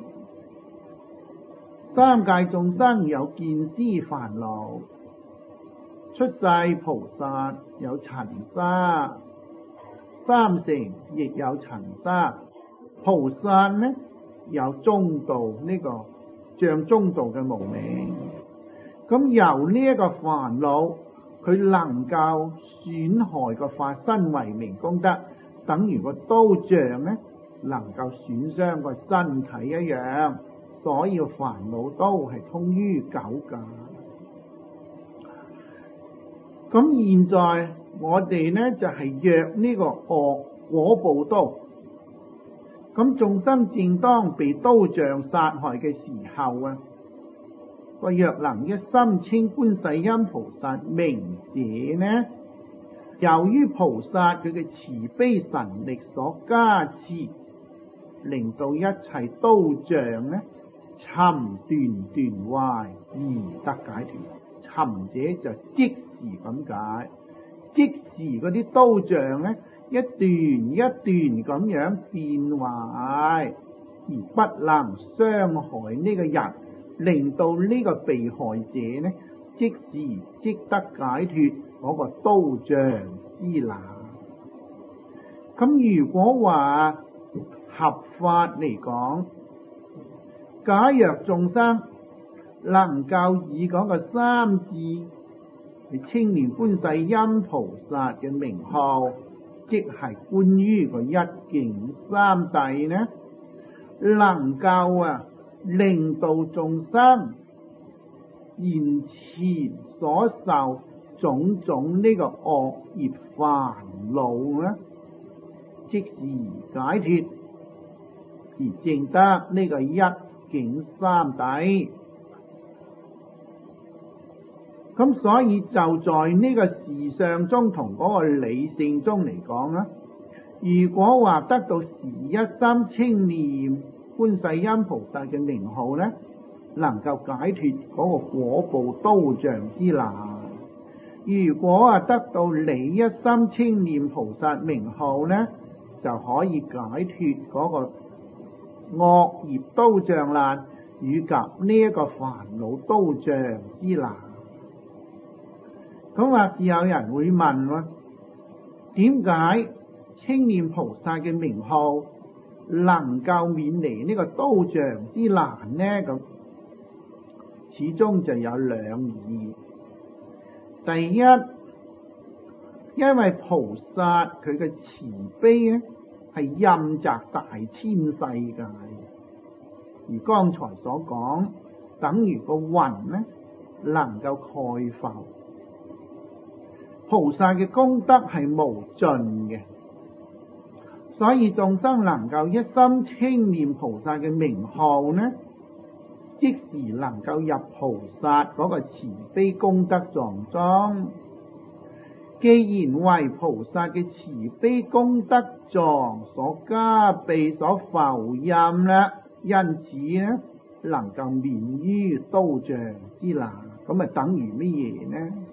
三界眾生有見思煩惱，出世菩薩有塵沙，三乘亦有塵沙。菩薩呢有中道，呢、這個像中道嘅無明。咁由呢一個煩惱，佢能夠損害個法身慧命功德，等於個刀杖呢能夠損傷個身體一樣。所以煩惱刀係通於九界。咁現在我哋呢就係若呢個惡果報刀。咁眾生正當被刀杖殺害嘅時候啊，個若能一心稱觀世音菩薩名者呢，由於菩薩佢嘅慈悲神力所加持，令到一切刀杖呢尋段段壞而得解脫。尋者就即時咁解，即時嗰啲刀杖呢一段一段咁樣變壞，而不能傷害呢個人，令到呢個被害者呢即時即得解脫嗰個刀杖之難。咁如果話合法嚟講，假若眾生能夠以嗰個三字嚟稱念觀世音菩薩嘅名號，即係觀於個一境三諦呢，能夠啊令到眾生現前所受種種呢個惡業煩惱呢，即時解脫，而證得呢個一境三諦。 咁所以就在呢個事相中同嗰個理性中嚟講啦，如果話得到時一心稱念觀世音菩薩嘅名號呢，能夠解脫嗰個果報刀杖之難；如果啊得到你一心稱念菩薩名號呢，就可以解脫嗰個惡業刀杖難以及呢一個煩惱刀杖之難。咁或是有人會問喎，點解稱念菩薩嘅名號能夠免離呢個刀杖之難呢？咁始終就有兩義。第一，因為菩薩佢嘅慈悲咧係任澤大千世界，而剛才所講等於個雲咧能夠蓋覆。菩薩嘅功德係無盡嘅，所以眾生能夠一心稱念菩薩嘅名號呢，即時能夠入菩薩嗰個慈悲功德狀中。既然為菩薩嘅慈悲功德狀所加被所浮任啦，因此呢能夠免於刀杖之難。咁啊等於乜嘢呢？